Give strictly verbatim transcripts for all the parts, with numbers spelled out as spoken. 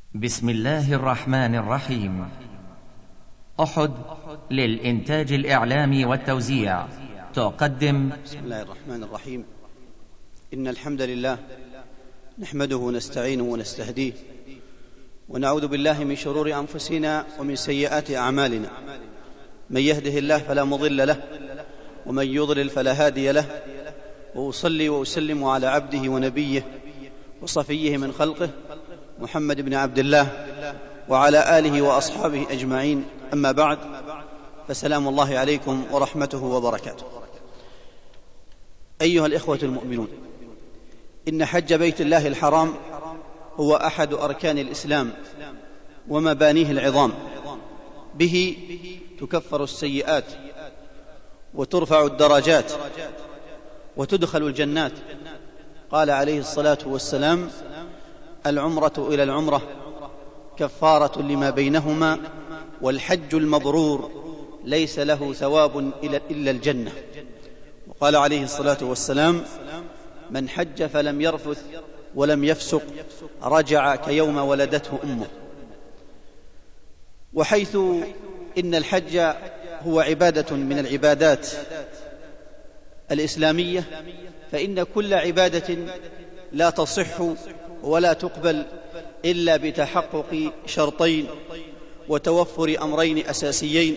بسم الله الرحمن الرحيم. أحد للإنتاج الإعلامي والتوزيع تقدم. بسم الله الرحمن الرحيم. إن الحمد لله نحمده ونستعينه ونستهديه ونعوذ بالله من شرور أنفسنا ومن سيئات أعمالنا، من يهده الله فلا مضل له ومن يضلل فلا هادي له، وأصلي وأسلم على عبده ونبيه وصفيه من خلقه محمد بن عبد الله وعلى آله وأصحابه أجمعين، أما بعد، فسلام الله عليكم ورحمته وبركاته. أيها الإخوة المؤمنون، إن حج بيت الله الحرام هو أحد أركان الإسلام ومبانيه العظام، به تكفر السيئات وترفع الدرجات وتدخل الجنات. قال عليه الصلاة والسلام: العمرة إلى العمرة كفارة لما بينهما، والحج المبرور ليس له ثواب إلا الجنة. وقال عليه الصلاة والسلام: من حج فلم يرفث ولم يفسق رجع كيوم ولدته أمه. وحيث إن الحج هو عبادة من العبادات الإسلامية، فإن كل عبادة لا تصح ولا تقبل إلا بتحقق شرطين وتوفر أمرين أساسيين،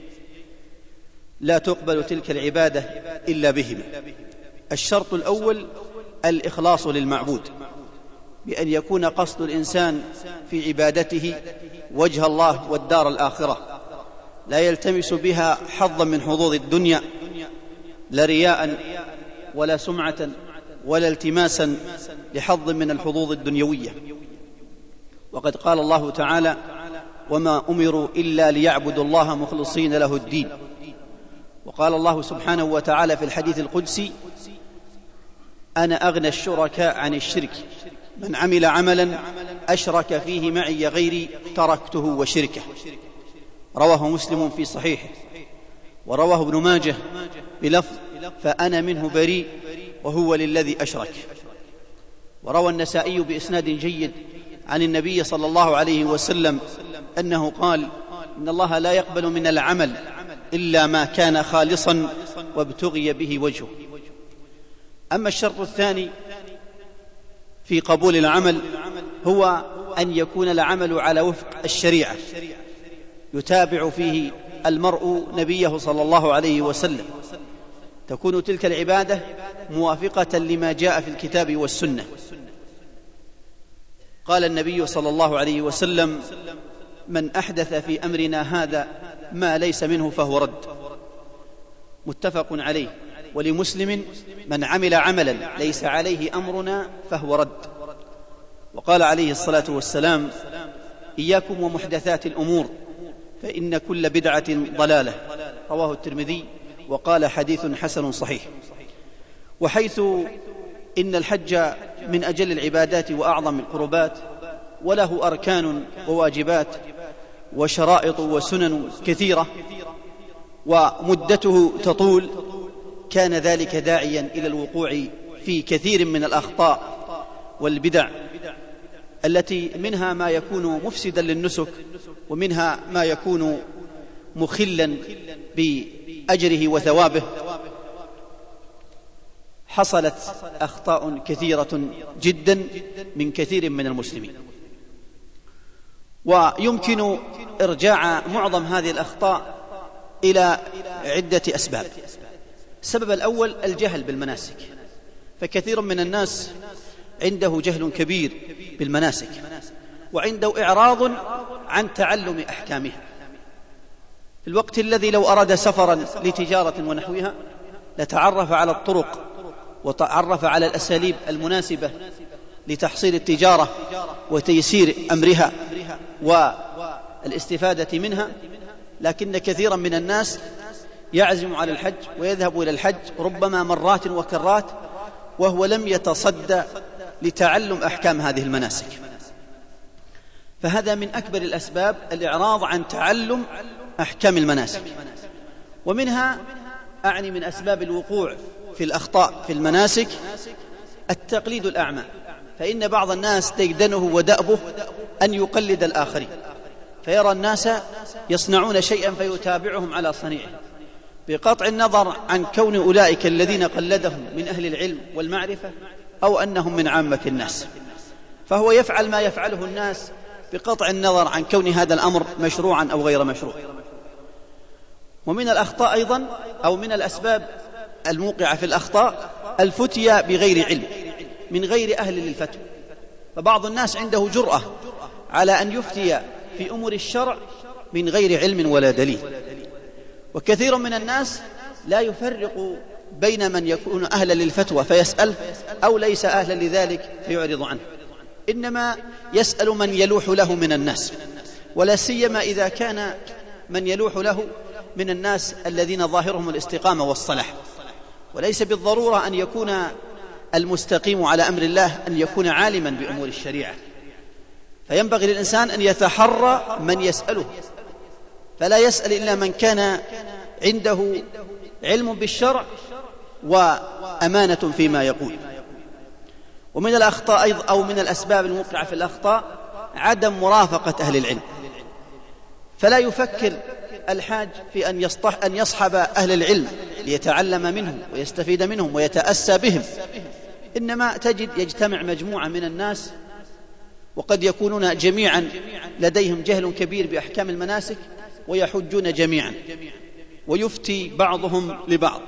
لا تقبل تلك العبادة إلا بهما. الشرط الأول الإخلاص للمعبود، بأن يكون قصد الإنسان في عبادته وجه الله والدار الآخرة، لا يلتمس بها حظا من حظوظ الدنيا، لا رياء ولا سمعة ولا التماسا لحظ من الحظوظ الدنيوية. وقد قال الله تعالى: وما أمروا إلا ليعبدوا الله مخلصين له الدين. وقال الله سبحانه وتعالى في الحديث القدسي: أنا أغنى الشركاء عن الشرك، من عمل عملا أشرك فيه معي غيري تركته وشركه. رواه مسلم في صحيحه، ورواه ابن ماجه بلفظ: فأنا منه بريء وهو للذي أشرك. وروى النسائي بإسناد جيد عن النبي صلى الله عليه وسلم أنه قال: إن الله لا يقبل من العمل إلا ما كان خالصا وابتغي به وجهه. أما الشرط الثاني في قبول العمل هو أن يكون العمل على وفق الشريعة، يتابع فيه المرء نبيه صلى الله عليه وسلم، تكون تلك العبادة موافقة لما جاء في الكتاب والسنة. قال النبي صلى الله عليه وسلم: من أحدث في أمرنا هذا ما ليس منه فهو رد. متفق عليه. ولمسلم: من عمل عملا ليس عليه أمرنا فهو رد. وقال عليه الصلاة والسلام: إياكم ومحدثات الأمور فإن كل بدعة ضلالة. رواه الترمذي وقال: حديث حسن صحيح. وحيث إن الحج من أجل العبادات وأعظم القربات، وله أركان وواجبات وشرائط وسنن كثيرة، ومدته تطول، كان ذلك داعيا إلى الوقوع في كثير من الأخطاء والبدع، التي منها ما يكون مفسدا للنسك، ومنها ما يكون مخلا بأجره وثوابه. حصلت أخطاء كثيرة جدا من كثير من المسلمين، ويمكن إرجاع معظم هذه الأخطاء إلى عدة أسباب. السبب الأول الجهل بالمناسك، فكثير من الناس عنده جهل كبير بالمناسك، وعنده إعراض عن تعلم أحكامها، في الوقت الذي لو أراد سفرا لتجارة ونحوها لتعرف على الطرق وتعرف على الأساليب المناسبة لتحصيل التجارة وتيسير أمرها والاستفادة منها. لكن كثيرا من الناس يعزم على الحج ويذهب إلى الحج ربما مرات وكرات وهو لم يتصدى لتعلم أحكام هذه المناسك. فهذا من أكبر الأسباب، الإعراض عن تعلم أحكام المناسك. ومنها، أعني من أسباب الوقوع في الأخطاء في المناسك، التقليد الأعمى. فإن بعض الناس ديدنه ودأبه أن يقلد الآخرين، فيرى الناس يصنعون شيئا فيتابعهم على صنيعه، بقطع النظر عن كون أولئك الذين قلدهم من أهل العلم والمعرفة أو أنهم من عامة الناس، فهو يفعل ما يفعله الناس بقطع النظر عن كون هذا الأمر مشروعا أو غير مشروع. ومن الأخطاء أيضا أو من الأسباب الموقعة في الأخطاء الفتيا بغير علم من غير أهل للفتوى، فبعض الناس عنده جرأة على أن يفتي في أمور الشرع من غير علم ولا دليل، وكثير من الناس لا يفرق بين من يكون أهلا للفتوى فيسأل أو ليس أهلا لذلك فيعرض عنه، إنما يسأل من يلوح له من الناس، ولا سيما إذا كان من يلوح له من الناس الذين ظاهرهم الاستقامة والصلاح، وليس بالضرورة أن يكون المستقيم على أمر الله أن يكون عالما بأمور الشريعة، فينبغي للإنسان أن يتحرى من يسأله، فلا يسأل إلا من كان عنده علم بالشرع وأمانة فيما يقول. ومن الأخطاء أيضا أو من الأسباب الموقعة في الأخطاء عدم مرافقة أهل العلم، فلا يفكر الحاج في أن يصطح أن يصحب أهل العلم ليتعلم منهم ويستفيد منهم ويتأسى بهم، إنما تجد يجتمع مجموعة من الناس وقد يكونون جميعا لديهم جهل كبير بأحكام المناسك ويحجون جميعا ويفتي بعضهم لبعض.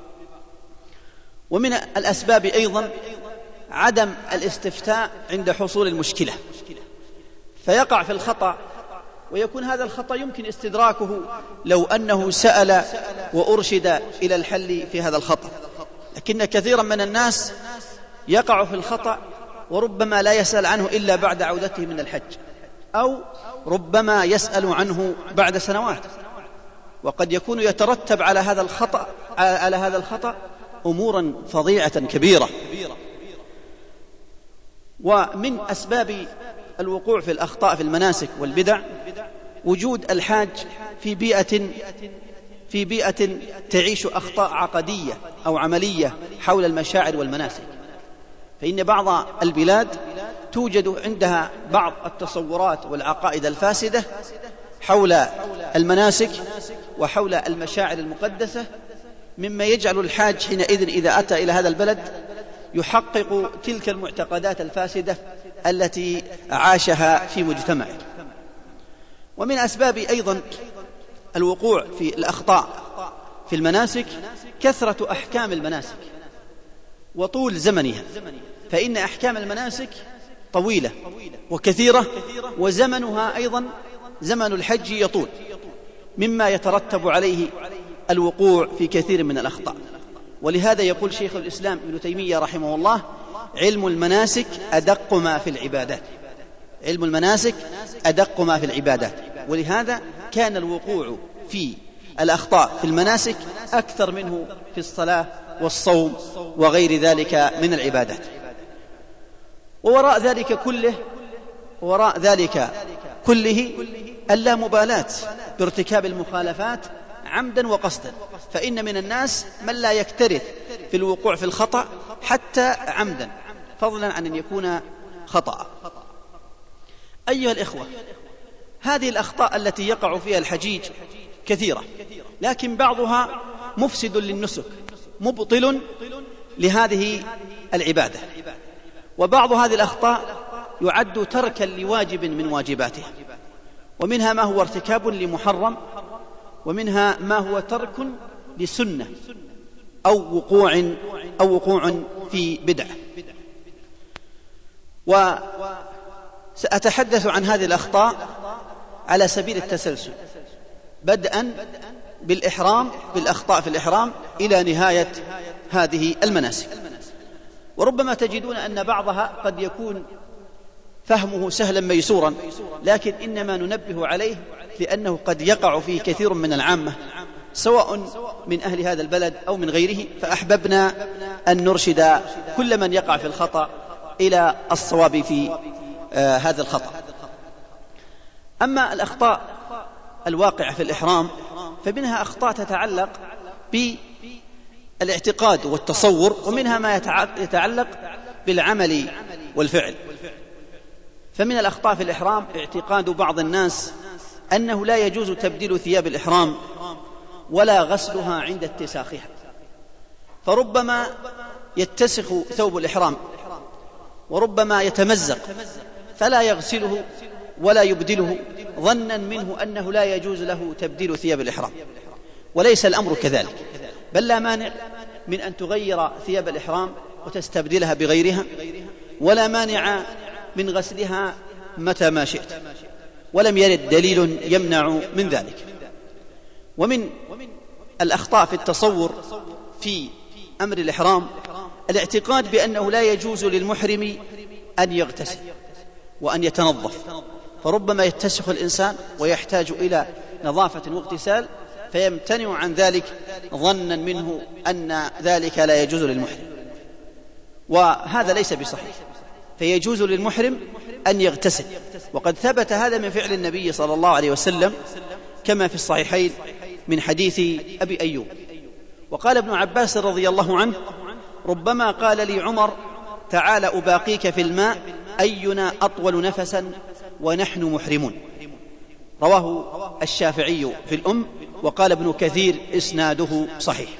ومن الأسباب أيضا عدم الاستفتاء عند حصول المشكلة، فيقع في الخطأ، ويكون هذا الخطأ يمكن استدراكه لو أنه سأل وأرشد إلى الحل في هذا الخطأ، لكن كثيرا من الناس يقع في الخطأ وربما لا يسأل عنه إلا بعد عودته من الحج، أو ربما يسأل عنه بعد سنوات، وقد يكون يترتب على هذا الخطأ على هذا الخطأ أمورا فظيعة كبيرة. ومن أسباب الوقوع في الأخطاء في المناسك والبدع وجود الحاج في بيئة في بيئة تعيش أخطاء عقدية أو عملية حول المشاعر والمناسك، فإن بعض البلاد توجد عندها بعض التصورات والعقائد الفاسدة حول المناسك وحول المشاعر المقدسة، مما يجعل الحاج حينئذ إذا أتى إلى هذا البلد يحقق تلك المعتقدات الفاسدة التي عاشها في مجتمعه. ومن أسباب أيضا الوقوع في الأخطاء في المناسك كثرة أحكام المناسك وطول زمنها، فإن أحكام المناسك طويلة وكثيرة، وزمنها أيضا زمن الحج يطول، مما يترتب عليه الوقوع في كثير من الأخطاء. ولهذا يقول شيخ الإسلام ابن تيمية رحمه الله: علم المناسك أدق ما في العبادات. علم المناسك أدق ما في العبادات، ولهذا كان الوقوع في الأخطاء في المناسك أكثر منه في الصلاة والصوم وغير ذلك من العبادات. ووراء ذلك كله وراء ذلك كله اللامبالاة بارتكاب المخالفات عمدا وقصدا، فإن من الناس من لا يكترث في الوقوع في الخطأ حتى عمدا، فضلا عن أن يكون خطأ. أيها الإخوة، هذه الأخطاء التي يقع فيها الحجيج كثيرة، لكن بعضها مفسد للنسك مبطل لهذه العبادة، وبعض هذه الأخطاء يعد تركا لواجب من واجباتها، ومنها ما هو ارتكاب لمحرم، ومنها ما هو ترك لسنة أو وقوع أو وقوع في بدعة. وسأتحدث عن هذه الأخطاء على سبيل التسلسل، بدءا بالإحرام بالأخطاء في الإحرام إلى نهاية هذه المناسك. وربما تجدون أن بعضها قد يكون فهمه سهلا ميسورا، لكن إنما ننبه عليه لأنه قد يقع فيه كثير من العامة سواء من أهل هذا البلد أو من غيره، فأحببنا أن نرشد كل من يقع في الخطأ إلى الصواب في آه هذا الخطأ. أما الأخطاء الواقعة في الإحرام فمنها أخطاء تتعلق بالاعتقاد والتصور، ومنها ما يتعلق بالعمل والفعل. فمن الأخطاء في الإحرام اعتقاد بعض الناس أنه لا يجوز تبديل ثياب الإحرام ولا غسلها عند اتساخها، فربما يتسخ ثوب الإحرام وربما يتمزق فلا يغسله ولا يبدله ظنا منه أنه لا يجوز له تبديل ثياب الإحرام، وليس الأمر كذلك، بل لا مانع من أن تغير ثياب الإحرام وتستبدلها بغيرها، ولا مانع من غسلها متى ما شئت، ولم يرد دليل يمنع من ذلك. ومن الأخطاء في التصور في أمر الإحرام الاعتقاد بأنه لا يجوز للمحرم أن يغتسل وأن يتنظف، فربما يتسخ الإنسان ويحتاج إلى نظافة واغتسال فيمتنع عن ذلك ظنا منه أن ذلك لا يجوز للمحرم، وهذا ليس بصحيح، فيجوز للمحرم أن يغتسل، وقد ثبت هذا من فعل النبي صلى الله عليه وسلم كما في الصحيحين من حديث أبي أيوب. وقال ابن عباس رضي الله عنه: ربما قال لي عمر: تعال أباقيك في الماء أينا أطول نفسا ونحن محرمون. رواه الشافعي في الأم، وقال ابن كثير إسناده صحيح.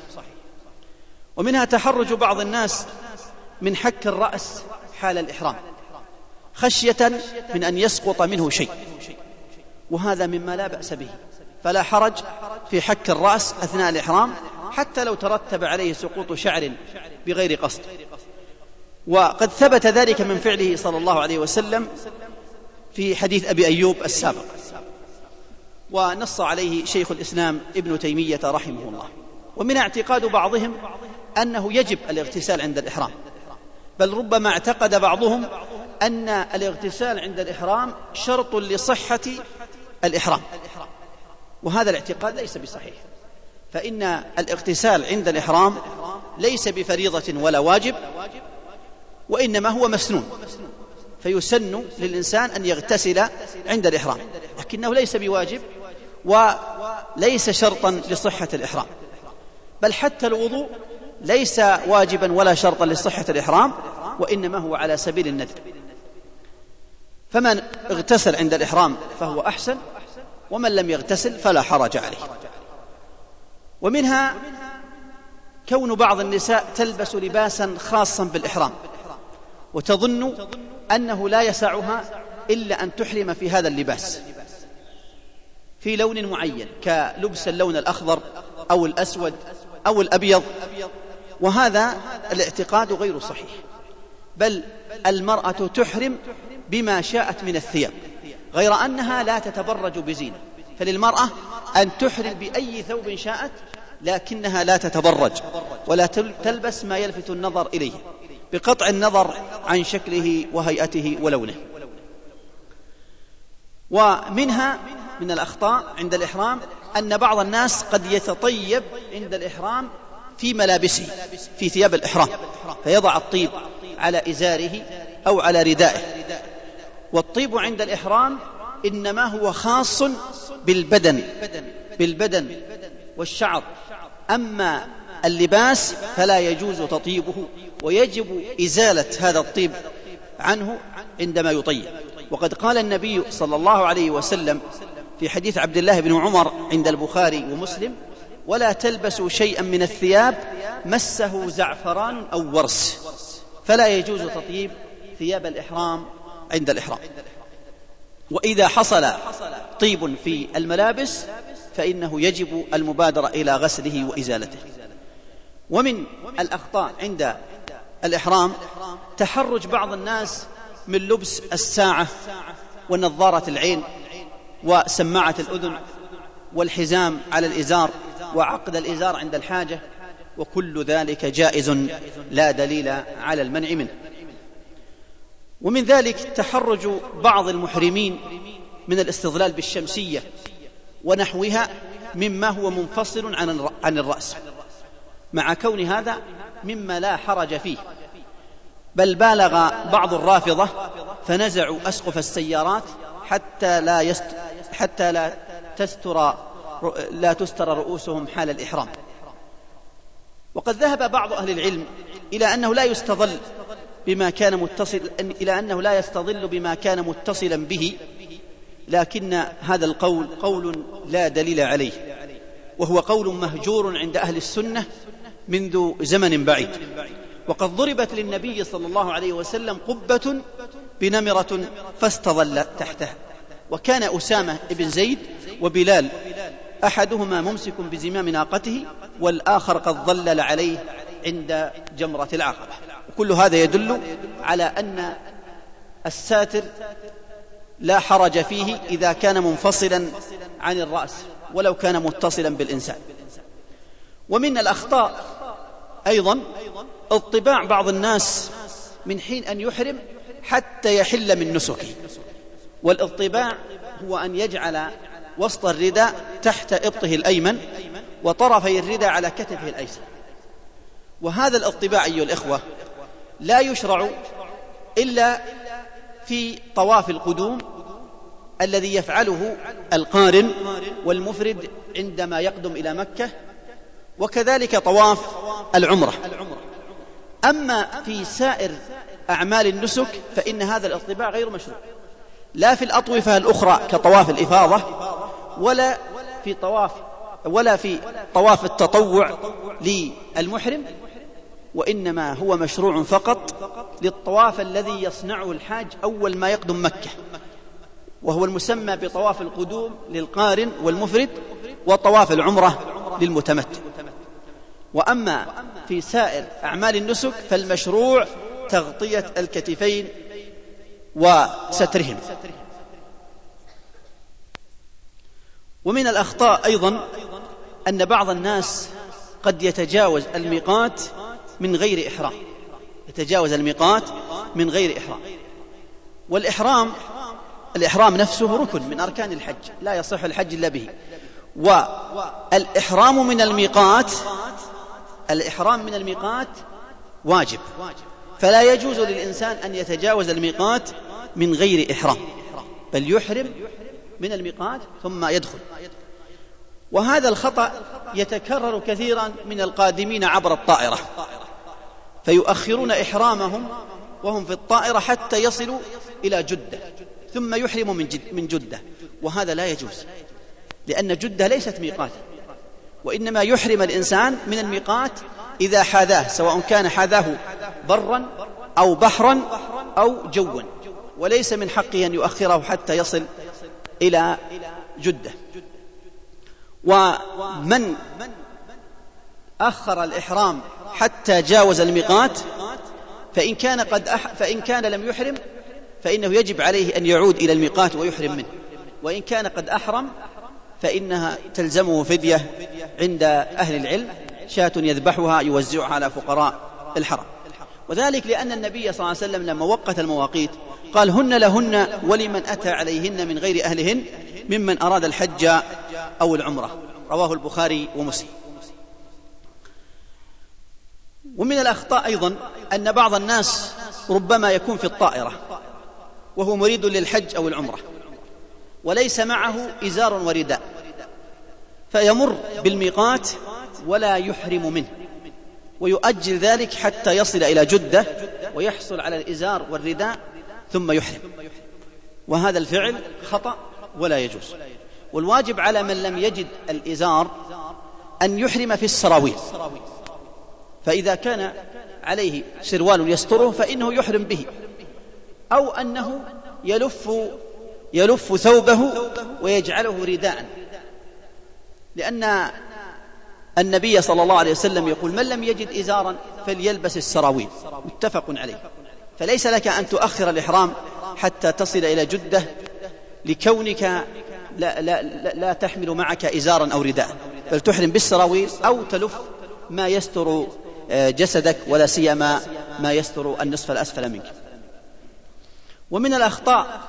ومنها تحرج بعض الناس من حك الرأس حال الإحرام خشية من أن يسقط منه شيء، وهذا مما لا بأس به، فلا حرج في حك الرأس أثناء الإحرام حتى لو ترتب عليه سقوط شعر بغير قصد، وقد ثبت ذلك من فعله صلى الله عليه وسلم في حديث أبي أيوب السابق، ونص عليه شيخ الإسلام ابن تيمية رحمه الله. ومن اعتقاد بعضهم أنه يجب الاغتسال عند الإحرام، بل ربما اعتقد بعضهم أن الاغتسال عند الإحرام شرط لصحة الإحرام، وهذا الاعتقاد ليس بصحيح، فإن الاغتسال عند الإحرام ليس بفريضة ولا واجب، وإنما هو مسنون، فيسن للإنسان أن يغتسل عند الإحرام، لكنه ليس بواجب وليس شرطا لصحة الإحرام، بل حتى الوضوء ليس واجبا ولا شرطا لصحة الإحرام، وإنما هو على سبيل الندب، فمن اغتسل عند الإحرام فهو أحسن، ومن لم يغتسل فلا حرج عليه. ومنها كون بعض النساء تلبس لباسا خاصا بالإحرام وتظن أنه لا يسعها إلا أن تحرم في هذا اللباس في لون معين، كلبس اللون الأخضر أو الأسود أو الأبيض، وهذا الاعتقاد غير صحيح، بل المرأة تحرم بما شاءت من الثياب، غير أنها لا تتبرج بزينة، فللمرأة أن تحرم بأي ثوب شاءت، لكنها لا تتبرج ولا تلبس ما يلفت النظر إليه بقطع النظر عن شكله وهيئته ولونه. ومنها من الأخطاء عند الإحرام أن بعض الناس قد يتطيب عند الإحرام في ملابسه في ثياب الإحرام، فيضع الطيب على إزاره أو على ردائه، والطيب عند الإحرام إنما هو خاص بالبدن بالبدن والشعر، أما اللباس فلا يجوز تطيبه، ويجب إزالة هذا الطيب عنه عندما يطيب. وقد قال النبي صلى الله عليه وسلم في حديث عبد الله بن عمر عند البخاري ومسلم: ولا تلبسوا شيئا من الثياب مسه زعفران أو ورس، فلا يجوز تطيب ثياب الإحرام عند الإحرام. وإذا حصل طيب في الملابس فإنه يجب المبادرة إلى غسله وإزالته. ومن الأخطاء عند الإحرام تحرج بعض الناس من لبس الساعة ونظارة العين وسماعة الأذن والحزام على الإزار وعقد الإزار عند الحاجة، وكل ذلك جائز لا دليل على المنع منه. ومن ذلك تحرج بعض المحرمين من الاستظلال بالشمسية ونحوها مما هو منفصل عن الرأس، مع كون هذا مما لا حرج فيه، بل بالغ بعض الرافضة فنزعوا أسقف السيارات حتى لا يست حتى لا تستر لا تستر رؤوسهم حال الإحرام. وقد ذهب بعض أهل العلم إلى أنه لا يستظل بما كان متصل إلى أنه لا يستظل بما كان متصلا به، لكن هذا القول قول لا دليل عليه، وهو قول مهجور عند أهل السنة منذ زمن بعيد. وقد ضربت للنبي صلى الله عليه وسلم قبة بنمرة فاستظل تحتها، وكان أسامة بن زيد وبلال أحدهما ممسك بزمام ناقته والآخر قد ظلل عليه عند جمرة العقبة. وكل هذا يدل على أن الساتر لا حرج فيه إذا كان منفصلا عن الرأس ولو كان متصلا بالإنسان. ومن الأخطاء أيضا اطباع بعض الناس من حين أن يحرم حتى يحل من نسكه. والاطباع هو أن يجعل وسط الرداء تحت إبطه الأيمن وطرفي الرداء على كتفه الأيسر، وهذا الاطباع أيها الإخوة لا يشرع إلا في طواف القدوم الذي يفعله القارن والمفرد عندما يقدم إلى مكة، وكذلك طواف العمرة. أما في سائر أعمال النسك فإن هذا الاطباع غير مشروع، لا في الأطوفة الأخرى كطواف الإفاضة ولا في طواف ولا في طواف التطوع للمحرم، وإنما هو مشروع فقط للطواف الذي يصنعه الحاج أول ما يقدم مكة، وهو المسمى بطواف القدوم للقارن والمفرد وطواف العمرة للمتمتع. وأما في سائر أعمال النسك فالمشروع تغطية الكتفين وسترهم. ومن الأخطاء أيضا أن بعض الناس قد يتجاوز الميقات من غير إحرام، يتجاوز الميقات من غير إحرام. والإحرام الإحرام نفسه ركن من أركان الحج، لا يصح الحج إلا به. والإحرام من الميقات الإحرام من الميقات واجب، فلا يجوز للإنسان أن يتجاوز الميقات من غير إحرام، بل يحرم من الميقات ثم يدخل. وهذا الخطأ يتكرر كثيرا من القادمين عبر الطائرة، فيؤخرون إحرامهم وهم في الطائرة حتى يصلوا إلى جدة ثم يحرموا من, جد من جدة، وهذا لا يجوز، لأن جدة ليست ميقات، وإنما يحرم الإنسان من الميقات إذا حاذاه، سواء كان حاذاه برا أو بحرا أو جوا، وليس من حقه أن يؤخره حتى يصل إلى جدة. ومن أخر الإحرام حتى جاوز الميقات فإن كان, قد أح فإن كان لم يحرم فإنه يجب عليه أن يعود إلى الميقات ويحرم منه، وإن كان قد أحرم فإنها تلزمه فدية عند أهل العلم، شاة يذبحها يوزعها على فقراء الحرم. وذلك لأن النبي صلى الله عليه وسلم لما وقت المواقيت قال هن لهن ولمن أتى عليهن من غير أهلهن ممن أراد الحج أو العمرة، رواه البخاري ومسلم. ومن الأخطاء أيضا أن بعض الناس ربما يكون في الطائرة وهو مريد للحج أو العمرة وليس معه إزار ورداء، فيمر بالميقات ولا يحرم منه، ويؤجل ذلك حتى يصل إلى جدة ويحصل على الإزار والرداء ثم يحرم، وهذا الفعل خطأ ولا يجوز. والواجب على من لم يجد الإزار أن يحرم في السراويل، فإذا كان عليه سروال يستره فإنه يحرم به، أو أنه يلف يلف ثوبه ويجعله رداء، لأن النبي صلى الله عليه وسلم يقول من لم يجد إزارا فليلبس السراويل، متفق عليه. فليس لك أن تؤخر الإحرام حتى تصل إلى جدة لكونك لا, لا, لا, لا تحمل معك إزارا أو رداء، بل تحرم بالسراويل أو تلف ما يستر جسدك، ولا سيما ما يستر النصف الأسفل منك. ومن الأخطاء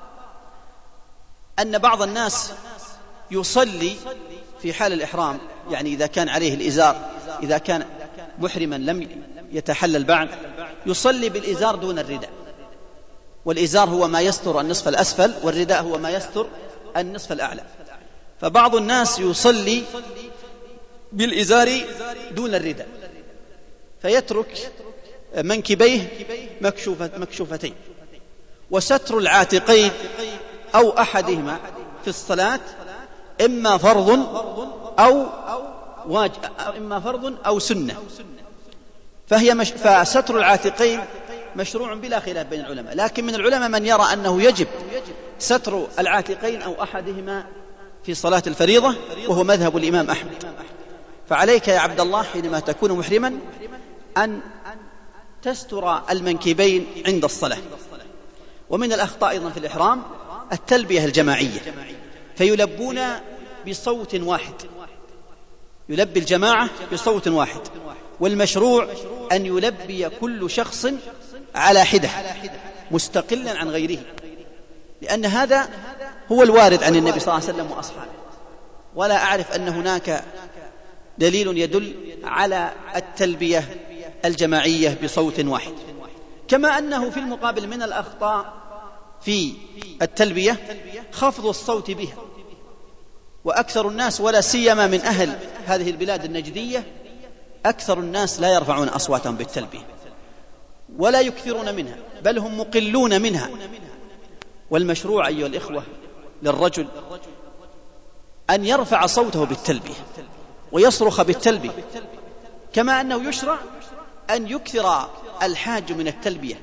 أن بعض الناس يصلي في حال الإحرام، يعني إذا كان عليه الإزار، إذا كان محرما لم يتحلل بعد، يصلي بالإزار دون الرداء، والإزار هو ما يستر النصف الأسفل والرداء هو ما يستر النصف الأعلى. فبعض الناس يصلي بالإزار دون الرداء، فيترك منكبيه مكشوفة مكشوفتين. وستر العاتقين أو أحدهما في الصلاة إما فرض أو واجب، إما فرض أو سنة. فهي مش... فستر العاتقين مشروع بلا خلاف بين العلماء، لكن من العلماء من يرى أنه يجب ستر العاتقين أو أحدهما في صلاة الفريضة، وهو مذهب الإمام أحمد. فعليك يا عبد الله حينما تكون محرما أن تستر المنكبين عند الصلاة. ومن الأخطاء أيضا في الإحرام التلبية الجماعية، فيلبون بصوت واحد، يلبي الجماعة بصوت واحد، والمشروع أن يلبي كل شخص على حدة مستقلا عن غيره، لأن هذا هو الوارد عن النبي صلى الله عليه وسلم وأصحابه، ولا أعرف أن هناك دليل يدل على التلبية الجماعية بصوت واحد. كما أنه في المقابل من الأخطاء في التلبية خفض الصوت بها، وأكثر الناس ولا سيما من أهل هذه البلاد النجدية أكثر الناس لا يرفعون أصواتهم بالتلبية ولا يكثرون منها، بل هم مقلون منها. والمشروع أيها الإخوة للرجل أن يرفع صوته بالتلبية ويصرخ بالتلبية، كما أنه يشرع أن يكثر الحاج من التلبية.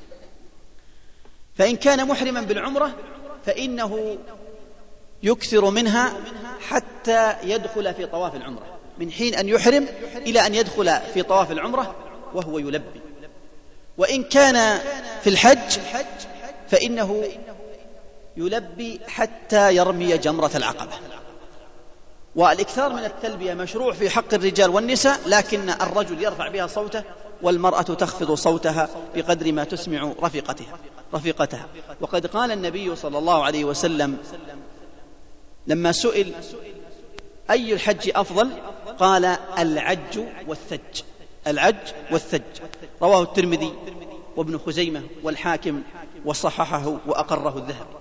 فإن كان محرما بالعمرة فإنه يكثر منها حتى يدخل في طواف العمرة، من حين أن يحرم إلى أن يدخل في طواف العمرة وهو يلبي. وإن كان في الحج فإنه يلبي حتى يرمي جمرة العقبة. والإكثار من التلبية مشروع في حق الرجال والنساء، لكن الرجل يرفع بها صوته والمرأة تخفض صوتها بقدر ما تسمع رفيقتها رفيقتها وقد قال النبي صلى الله عليه وسلم لما سئل أي الحج أفضل قال العج والثج، العج والثج. رواه الترمذي وابن خزيمة والحاكم وصححه وأقره الذهبي.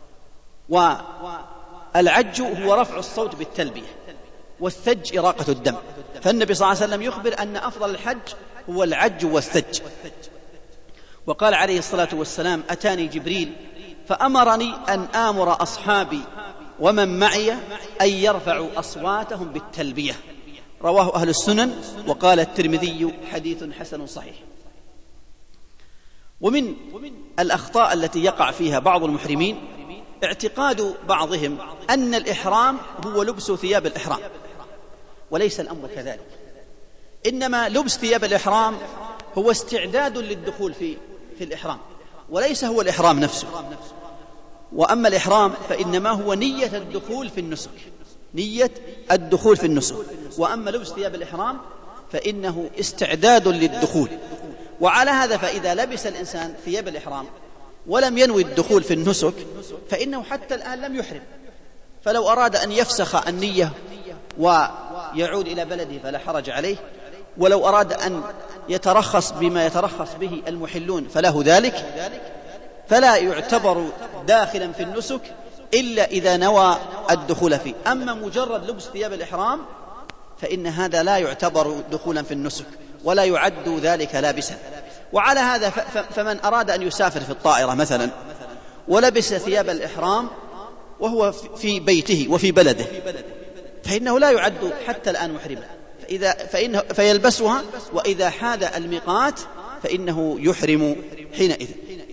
والعج هو رفع الصوت بالتلبية، والثج إراقة الدم. فالنبي صلى الله عليه وسلم يخبر أن أفضل الحج هو العج والثج. وقال عليه الصلاة والسلام أتاني جبريل فأمرني أن آمر أصحابي ومن معي أن يرفعوا أصواتهم بالتلبية. رواه أهل السنن. وقال الترمذي حديث حسن صحيح. ومن الأخطاء التي يقع فيها بعض المحرمين اعتقاد بعضهم أن الإحرام هو لبس ثياب الإحرام، وليس الأمر كذلك. إنما لبس ثياب الإحرام هو استعداد للدخول في في الإحرام، وليس هو الإحرام نفسه. وأما الإحرام فإنما هو نية الدخول في النسك، نية الدخول في النسك. وأما لبس ثياب الإحرام فإنه استعداد للدخول. وعلى هذا فإذا لبس الإنسان ثياب الإحرام ولم ينوي الدخول في النسك فإنه حتى الآن لم يحرم. فلو أراد أن يفسخ النية ويعود إلى بلده فلا حرج عليه، ولو أراد أن يترخص بما يترخص به المحلون فله ذلك، فلا يعتبر داخلا في النسك إلا إذا نوى الدخول فيه. أما مجرد لبس ثياب الإحرام فإن هذا لا يعتبر دخولا في النسك ولا يعد ذلك لابسا. وعلى هذا فمن أراد أن يسافر في الطائرة مثلا ولبس ثياب الإحرام وهو في بيته وفي بلده فإنه لا يعد حتى الآن محرما، فإذا فإنه فيلبسها، وإذا حاد الميقات فإنه يحرم حينئذ.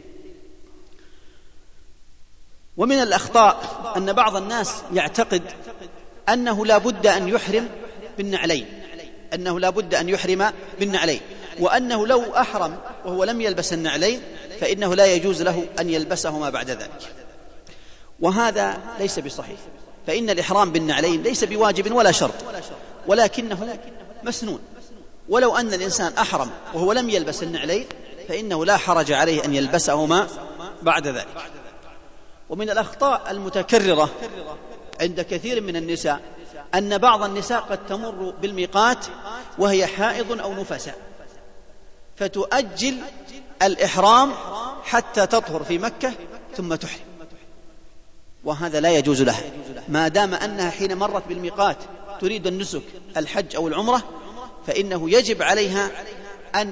ومن الأخطاء أن بعض الناس يعتقد أنه لا بد أن يحرم بالنعلين، أنه لا بد أن يحرم بالنعلين، وأنه لو أحرم وهو لم يلبس النعلين فإنه لا يجوز له أن يلبسهما بعد ذلك. وهذا ليس بصحيح، فإن الإحرام بالنعلين ليس بواجب ولا شرط، ولكنه مسنون. ولو أن الإنسان أحرم وهو لم يلبس النعلين فإنه لا حرج عليه أن يلبسهما بعد ذلك. ومن الأخطاء المتكررة عند كثير من النساء أن بعض النساء قد تمر بالميقات وهي حائض أو نفساء فتؤجل الإحرام حتى تطهر في مكة ثم تحرم، وهذا لا يجوز لها ما دام أنها حين مرت بالميقات تريد النسك الحج أو العمرة، فإنه يجب عليها أن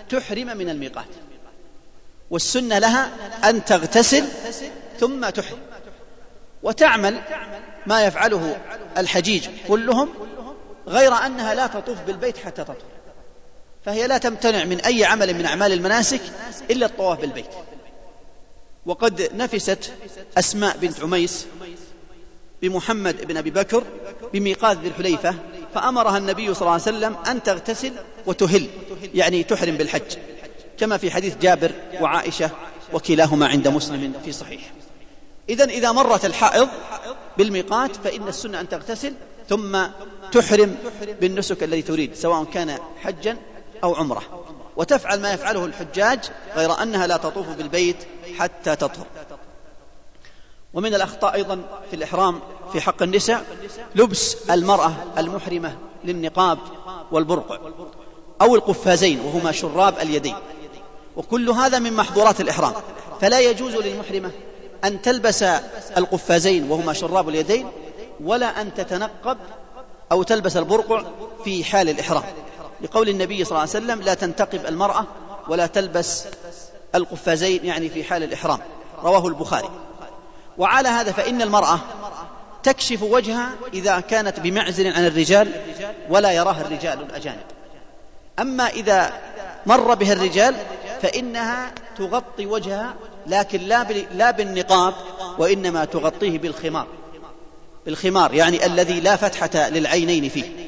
تحرم من الميقات، والسنة لها أن تغتسل ثم تحرم، وتعمل ما يفعله الحجيج كلهم، غير أنها لا تطوف بالبيت حتى تطهر، فهي لا تمتنع من أي عمل من أعمال المناسك إلا الطواف بالبيت. وقد نفست أسماء بنت عميس بمحمد بن أبي بكر بميقات ذي الحليفة، فأمرها النبي صلى الله عليه وسلم أن تغتسل وتهل، يعني تحرم بالحج، كما في حديث جابر وعائشة وكلاهما عند مسلم في صحيح. إذن إذا مرت الحائض بالميقات فإن السنة أن تغتسل ثم تحرم بالنسك الذي تريد، سواء كان حجا أو عمره، وتفعل ما يفعله الحجاج، غير أنها لا تطوف بالبيت حتى تطهر. ومن الأخطاء أيضا في الإحرام في حق النساء لبس المرأة المحرمة للنقاب والبرقع أو القفازين، وهما شراب اليدين، وكل هذا من محظورات الإحرام، فلا يجوز للمحرمة أن تلبس القفازين وهما شراب اليدين، ولا أن تتنقب أو تلبس البرقع في حال الإحرام، لقول النبي صلى الله عليه وسلم: لا تنتقب المرأة ولا تلبس القفازين، يعني في حال الإحرام، رواه البخاري. وعلى هذا فإن المرأة تكشف وجهها إذا كانت بمعزل عن الرجال ولا يراها الرجال الأجانب، أما إذا مر بها الرجال فإنها تغطي وجهها، لكن لا بالنقاب، وإنما تغطيه بالخمار، بالخمار يعني الذي لا فتحة للعينين فيه.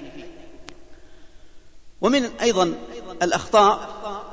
ومن أيضا الأخطاء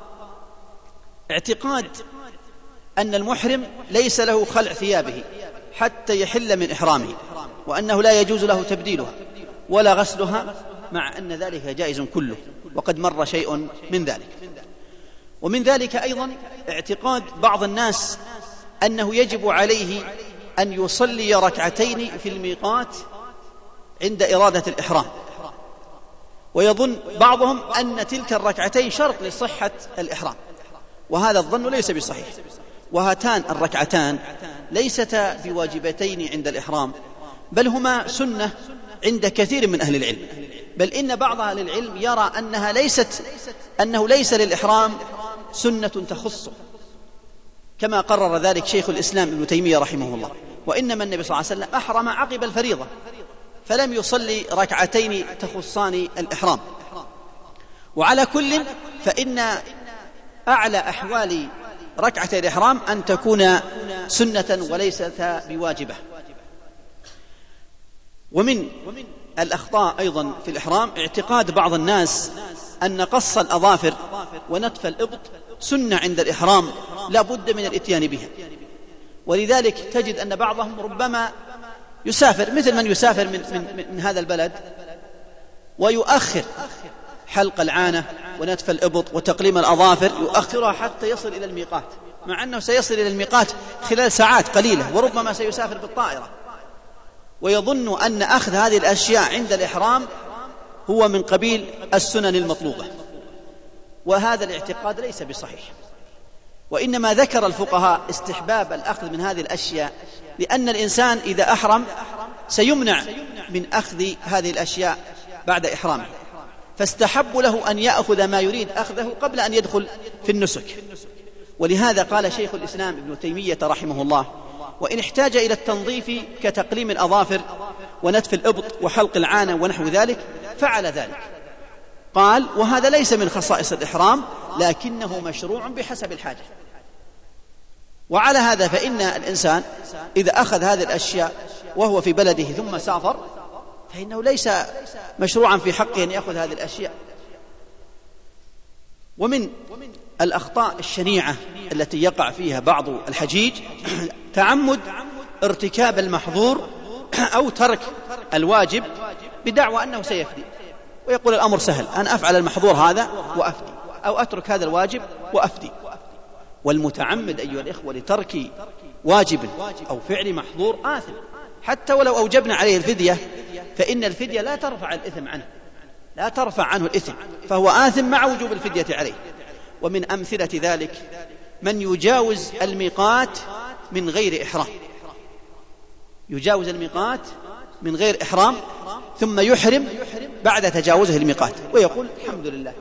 اعتقاد أن المحرم ليس له خلع ثيابه حتى يحل من إحرامه، وأنه لا يجوز له تبديلها ولا غسلها، مع أن ذلك جائز كله، وقد مر شيء من ذلك. ومن ذلك أيضا اعتقاد بعض الناس أنه يجب عليه أن يصلي ركعتين في الميقات عند إرادة الإحرام، ويظن بعضهم أن تلك الركعتين شرط لصحة الإحرام، وهذا الظن ليس بصحيح. وهاتان الركعتان ليستا بواجبتين عند الإحرام، بل هما سنة عند كثير من أهل العلم، بل إن بعض أهل العلم يرى أنها ليست أنه ليس للإحرام سنة تخصه، كما قرر ذلك شيخ الإسلام ابن تيمية رحمه الله، وإنما النبي صلى الله عليه وسلم أحرم عقب الفريضة، فلم يصلي ركعتين تخصان الإحرام. وعلى كل فإن أعلى أحوال ركعة الإحرام أن تكون سنة وليست بواجبة. ومن الأخطاء أيضا في الإحرام اعتقاد بعض الناس أن قص الأظافر ونتف الإبط سنة عند الإحرام لا بد من الإتيان بها، ولذلك تجد أن بعضهم ربما يسافر مثل من يسافر من, من, من هذا البلد ويؤخر حلق العانة ونتف الإبط وتقليم الأظافر، يؤخرها حتى يصل إلى الميقات، مع أنه سيصل إلى الميقات خلال ساعات قليلة، وربما سيسافر بالطائرة، ويظن أن أخذ هذه الأشياء عند الإحرام هو من قبيل السنن المطلوبة، وهذا الاعتقاد ليس بصحيح. وإنما ذكر الفقهاء استحباب الأخذ من هذه الأشياء، لأن الإنسان إذا أحرم سيمنع من أخذ هذه الأشياء بعد إحرامه، فاستحب له أن يأخذ ما يريد أخذه قبل أن يدخل في النسك. ولهذا قال شيخ الإسلام ابن تيمية رحمه الله: وإن احتاج إلى التنظيف كتقليم الأظافر ونتف الإبط وحلق العانة ونحو ذلك فعل ذلك. قال: وهذا ليس من خصائص الإحرام، لكنه مشروع بحسب الحاجة. وعلى هذا فإن الإنسان إذا أخذ هذه الأشياء وهو في بلده ثم سافر فإنه ليس مشروعا في حقه أن يأخذ هذه الأشياء. ومن الأخطاء الشنيعة التي يقع فيها بعض الحجيج تعمد ارتكاب المحظور أو ترك الواجب بدعوى أنه سيفدي، ويقول الأمر سهل، أنا أفعل المحظور هذا وأفدي، أو أترك هذا الواجب وأفدي. والمتعمد أيها الإخوة لترك واجب أو فعل محظور آثم، حتى ولو أوجبنا عليه الفدية فإن الفدية لا ترفع الإثم عنه، لا ترفع عنه الإثم، فهو آثم مع وجوب الفدية عليه. ومن أمثلة ذلك من يجاوز الميقات من غير إحرام، يجاوز الميقات من غير إحرام ثم يحرم بعد تجاوزه الميقات، ويقول الحمد لله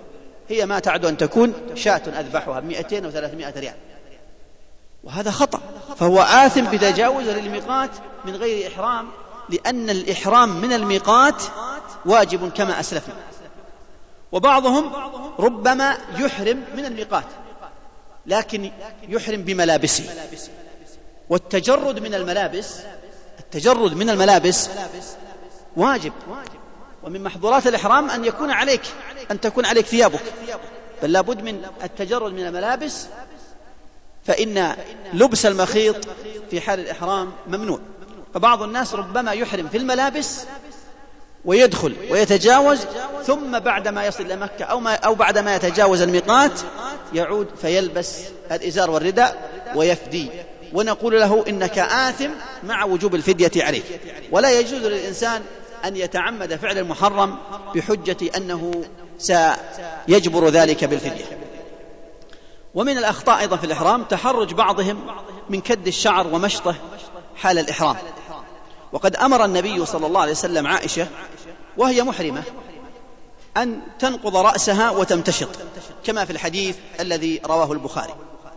هي ما تعد أن تكون شاة أذبحها بمئتين وثلاثمائة ريال، وهذا خطأ، فهو آثم بتجاوز للميقات من غير إحرام، لأن الإحرام من الميقات واجب كما أسلفنا. وبعضهم ربما يحرم من الميقات لكن يحرم بملابسه، والتجرد من الملابس التجرد من الملابس واجب، ومن محظورات الإحرام أن يكون عليك أن تكون عليك ثيابك، بل لابد من التجرد من الملابس، فإن لبس المخيط في حال الإحرام ممنوع. فبعض الناس ربما يحرم في الملابس ويدخل ويتجاوز، ثم بعدما يصل إلى مكة أو, ما أو بعدما يتجاوز الميقات يعود فيلبس الإزار والرداء ويفدي، ونقول له إنك آثم مع وجوب الفدية عليك. ولا يجوز للإنسان أن يتعمد فعل المحرم بحجة أنه سيجبر ذلك بالفدية. ومن الأخطاء أيضا في الإحرام تحرج بعضهم من كد الشعر ومشطه حال الإحرام، وقد أمر النبي صلى الله عليه وسلم عائشة وهي محرمة أن تنقض رأسها وتمتشط كما في الحديث الذي رواه البخاري.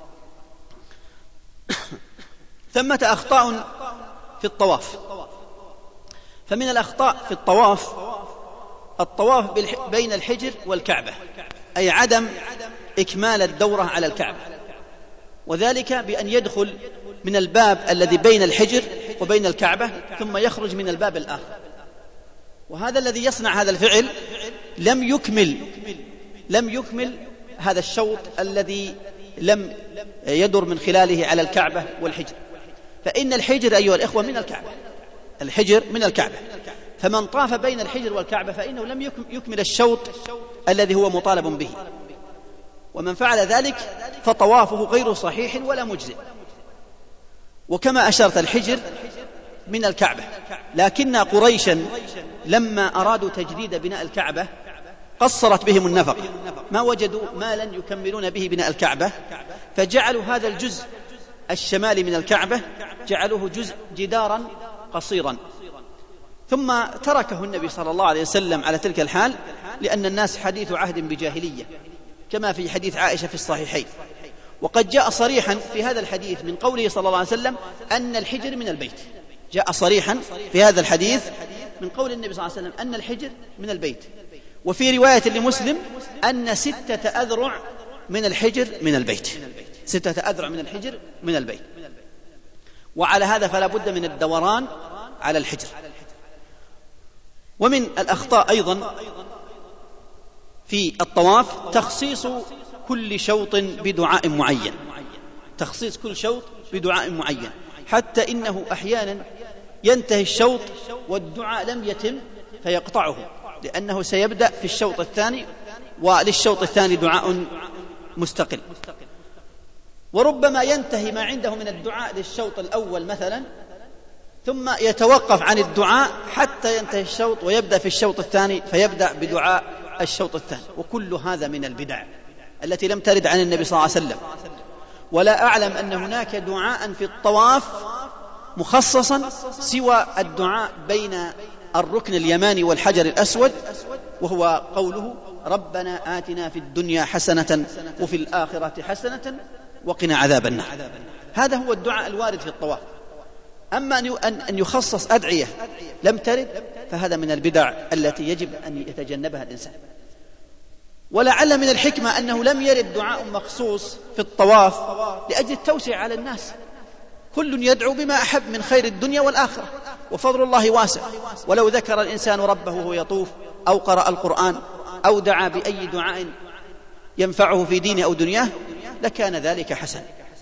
ثمة أخطاء في الطواف. فمن الأخطاء في الطواف الطواف بين الحجر والكعبة، أي عدم إكمال الدورة على الكعبة، وذلك بأن يدخل من الباب الذي بين الحجر وبين الكعبة ثم يخرج من الباب الآخر، وهذا الذي يصنع هذا الفعل لم يكمل لم يكمل هذا الشوط الذي لم يدر من خلاله على الكعبة والحجر. فإن الحجر أيها الإخوة من الكعبة، الحجر من الكعبة، فمن طاف بين الحجر والكعبة فإنه لم يكمل الشوط الذي هو مطالب به، ومن فعل ذلك فطوافه غير صحيح ولا مجزئ. وكما أشرت الحجر من الكعبة، لكن قريشا لما أرادوا تجديد بناء الكعبة قصرت بهم النفقة، ما وجدوا مالا يكملون به بناء الكعبة، فجعلوا هذا الجزء الشمالي من الكعبة جعلوه جزء جدارا قصيرا، ثم تركه النبي صلى الله عليه وسلم على تلك الحال، لأن الناس حديث عهد بجاهلية كما في حديث عائشة في الصحيحين. وقد جاء صريحا في هذا الحديث من قوله صلى الله عليه وسلم أن الحجر من البيت، جاء صريحا في هذا الحديث من قول النبي صلى الله عليه وسلم أن الحجر من البيت. وفي رواية لمسلم أن ستة أذرع من الحجر من البيت، ستة أذرع من الحجر من البيت. وعلى هذا فلا بد من الدوران على الحجر. ومن الأخطاء أيضا في الطواف تخصيص كل شوط بدعاء معين، تخصيص كل شوط بدعاء معين، حتى إنه أحيانا ينتهي الشوط والدعاء لم يتم فيقطعه، لأنه سيبدأ في الشوط الثاني وللشوط الثاني دعاء مستقل. وربما ينتهي ما عنده من الدعاء للشوط الأول مثلا، ثم يتوقف عن الدعاء حتى ينتهي الشوط ويبدأ في الشوط الثاني فيبدأ بدعاء الشوط الثاني. وكل هذا من البدع التي لم ترد عن النبي صلى الله عليه وسلم. ولا أعلم أن هناك دعاء في الطواف مخصصا سوى الدعاء بين الركن اليماني والحجر الأسود، وهو قوله ربنا آتنا في الدنيا حسنة وفي الآخرة حسنة وقنا عذاب النار. هذا هو الدعاء الوارد في الطواف. أما أن يخصص أدعية لم ترد فهذا من البدع التي يجب أن يتجنبها الإنسان. ولعل من الحكمة أنه لم يرد دعاء مخصوص في الطواف لأجل التوسع على الناس، كل يدعو بما أحب من خير الدنيا والآخرة، وفضل الله واسع. ولو ذكر الإنسان ربه وهو يطوف أو قرأ القرآن أو دعا بأي دعاء ينفعه في دينه أو دنياه لكان ذلك حسن.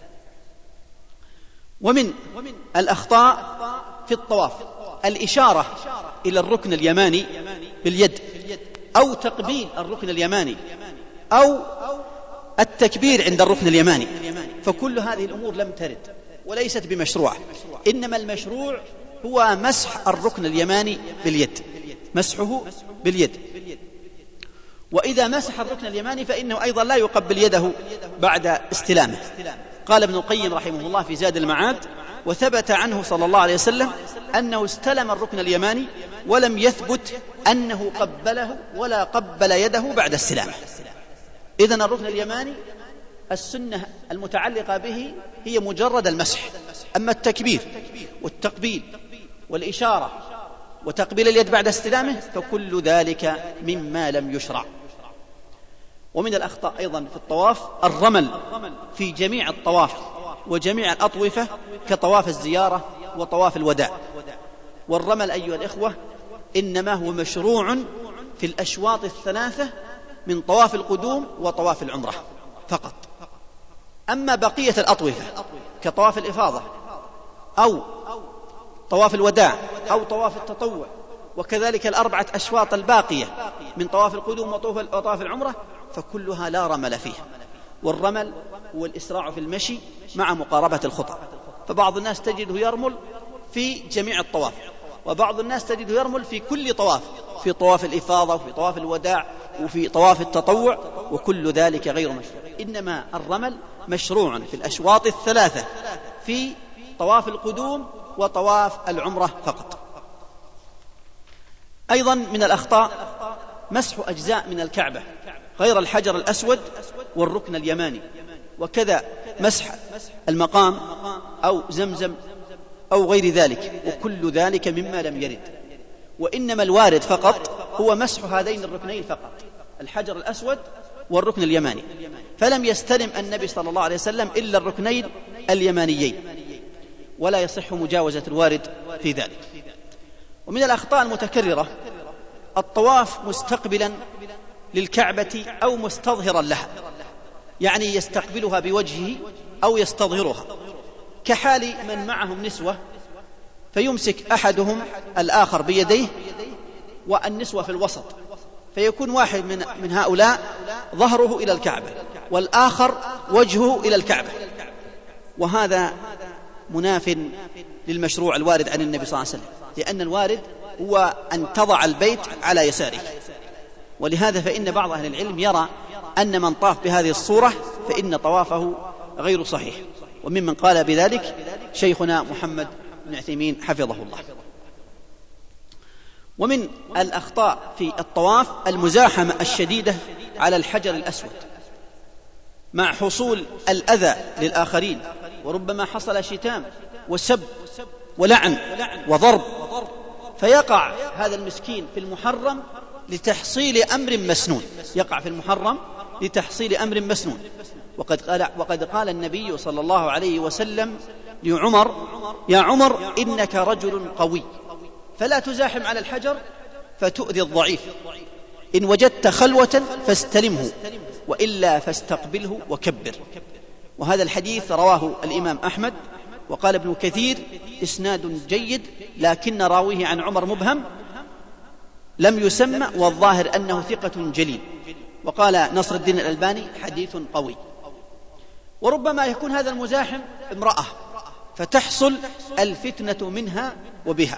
ومن الأخطاء في الطواف الإشارة إلى الركن اليماني باليد، أو تقبيل الركن اليماني، أو التكبير عند الركن اليماني، فكل هذه الأمور لم ترد وليست بمشروعة. إنما المشروع هو مسح الركن اليماني باليد، مسحه باليد. وإذا مسح الركن اليماني فإنه أيضا لا يقبل يده بعد استلامه. قال ابن القيم رحمه الله في زاد المعاد: وثبت عنه صلى الله عليه وسلم أنه استلم الركن اليماني ولم يثبت أنه قبله ولا قبل يده بعد استلامه. إذن الركن اليماني السنة المتعلقة به هي مجرد المسح. أما التكبير والتقبيل والإشارة وتقبيل اليد بعد استلامه فكل ذلك مما لم يشرع. ومن الأخطاء أيضا في الطواف الرمل في جميع الطواف وجميع الأطوفة كطواف الزيارة وطواف الوداع. والرمل أيها الإخوة إنما هو مشروع في الأشواط الثلاثة من طواف القدوم وطواف العمرة فقط. أما بقية الأطوفة كطواف الإفاضة أو طواف الوداع أو طواف التطوع وكذلك الأربعة أشواط الباقية من طواف القدوم وطواف العمرة فكلها لا رمل فيها. والرمل هو الإسراع في المشي مع مقاربة الخطى. فبعض الناس تجده يرمل في جميع الطواف، وبعض الناس تجده يرمل في كل طواف، في طواف الإفاضة وفي طواف الوداع وفي طواف التطوع، وكل ذلك غير مشروع. إنما الرمل مشروع في الأشواط الثلاثة في طواف القدوم وطواف العمرة فقط. أيضا من الأخطاء مسح أجزاء من الكعبة غير الحجر الأسود والركن اليماني، وكذا مسح المقام أو زمزم أو غير ذلك، وكل ذلك مما لم يرد. وإنما الوارد فقط هو مسح هذين الركنين فقط، الحجر الأسود والركن اليماني، فلم يستلم النبي صلى الله عليه وسلم إلا الركنين اليمانيين، ولا يصح مجاوزة الوارد في ذلك. ومن الأخطاء المتكررة الطواف مستقبلا للكعبة أو مستظهرا لها، يعني يستقبلها بوجهه أو يستظهرها، كحال من معهم نسوة فيمسك أحدهم الآخر بيديه والنسوة في الوسط، فيكون واحد من, من هؤلاء ظهره إلى الكعبة والآخر وجهه إلى الكعبة، وهذا مناف للمشروع الوارد عن النبي صلى الله عليه وسلم، لأن الوارد هو أن تضع البيت على يساره. ولهذا فإن بعض أهل العلم يرى أن من طاف بهذه الصورة فإن طوافه غير صحيح، وممن قال بذلك شيخنا محمد بن عثيمين حفظه الله. ومن الأخطاء في الطواف المزاحمة الشديدة على الحجر الأسود مع حصول الأذى للآخرين، وربما حصل شتام وسب ولعن وضرب، فيقع هذا المسكين في المحرم لتحصيل أمر مسنون، يقع في المحرم لتحصيل أمر مسنون. وقد قال, وقد قال النبي صلى الله عليه وسلم لعمر: يا عمر إنك رجل قوي فلا تزاحم على الحجر فتؤذي الضعيف، إن وجدت خلوة فاستلمه وإلا فاستقبله وكبر. وهذا الحديث رواه الإمام أحمد، وقال ابن كثير إسناد جيد، لكن راويه عن عمر مبهم لم يسمى، والظاهر أنه ثقة جليل. وقال نصر الدين الألباني حديث قوي. وربما يكون هذا المزاحم امرأة فتحصل الفتنة منها وبها.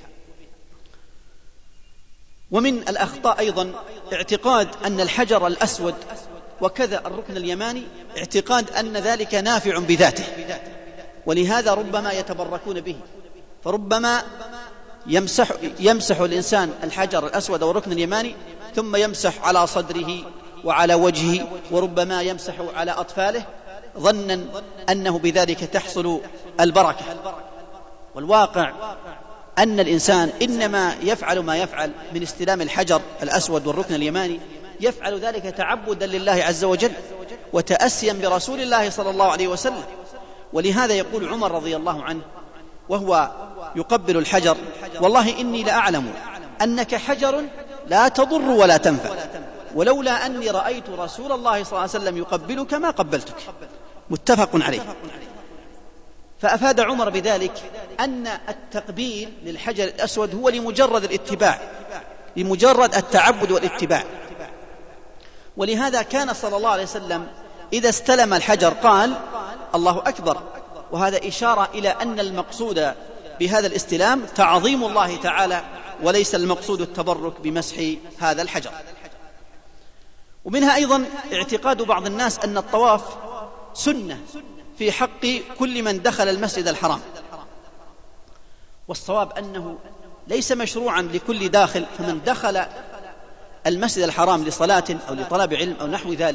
ومن الأخطاء أيضا اعتقاد أن الحجر الأسود وكذا الركن اليماني اعتقاد أن ذلك نافع بذاته، ولهذا ربما يتبركون به، فربما يمسح, يمسح الإنسان الحجر الأسود والركن اليماني ثم يمسح على صدره وعلى وجهه، وربما يمسح على أطفاله ظنا أنه بذلك تحصل البركة. والواقع أن الإنسان إنما يفعل ما يفعل من استلام الحجر الأسود والركن اليماني يفعل ذلك تعبدا لله عز وجل وتأسيا برسول الله صلى الله عليه وسلم. ولهذا يقول عمر رضي الله عنه وهو يقبل الحجر: والله إني لأعلم أنك حجر لا تضر ولا تنفع، ولولا أني رأيت رسول الله صلى الله عليه وسلم يقبلك ما قبلتك. متفق عليه. فأفاد عمر بذلك أن التقبيل للحجر الأسود هو لمجرد الاتباع، لمجرد التعبد والاتباع. ولهذا كان صلى الله عليه وسلم إذا استلم الحجر قال: الله أكبر، وهذا إشارة إلى أن المقصود بهذا الاستلام تعظيم الله تعالى، وليس المقصود التبرك بمسح هذا الحجر. ومنها أيضا اعتقاد بعض الناس أن الطواف سنة في حق كل من دخل المسجد الحرام، والصواب أنه ليس مشروعا لكل داخل، فمن دخل المسجد الحرام لصلاة أو لطلب علم أو نحو ذلك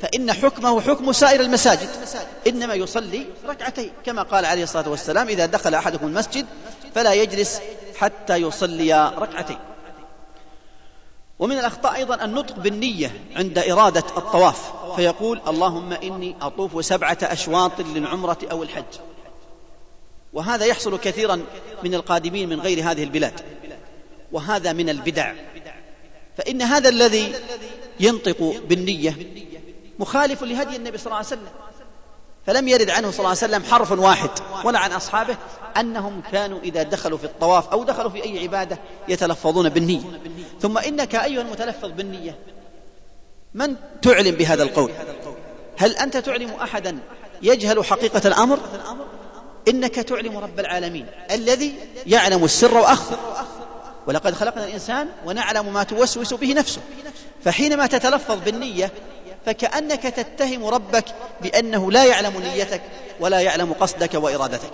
فإن حكمه حكم سائر المساجد، إنما يصلي ركعتين، كما قال عليه الصلاة والسلام: إذا دخل أحدكم المسجد فلا يجلس حتى يصلي ركعتين. ومن الأخطاء أيضا النطق بالنية عند إرادة الطواف، فيقول: اللهم إني أطوف سبعة أشواط للعمرة أو الحج. وهذا يحصل كثيرا من القادمين من غير هذه البلاد، وهذا من البدع، فإن هذا الذي ينطق بالنية مخالف لهدي النبي صلى الله عليه وسلم، فلم يرد عنه صلى الله عليه وسلم حرف واحد ولا عن أصحابه أنهم كانوا إذا دخلوا في الطواف أو دخلوا في أي عبادة يتلفظون بالنية. ثم إنك أيها المتلفظ بالنية من تعلم بهذا القول؟ هل أنت تعلم أحدا يجهل حقيقة الأمر؟ إنك تعلم رب العالمين الذي يعلم السر وأخفى، ولقد خلقنا الإنسان ونعلم ما توسوس به نفسه. فحينما تتلفظ بالنية فكأنك تتهم ربك بأنه لا يعلم نيتك ولا يعلم قصدك وإرادتك.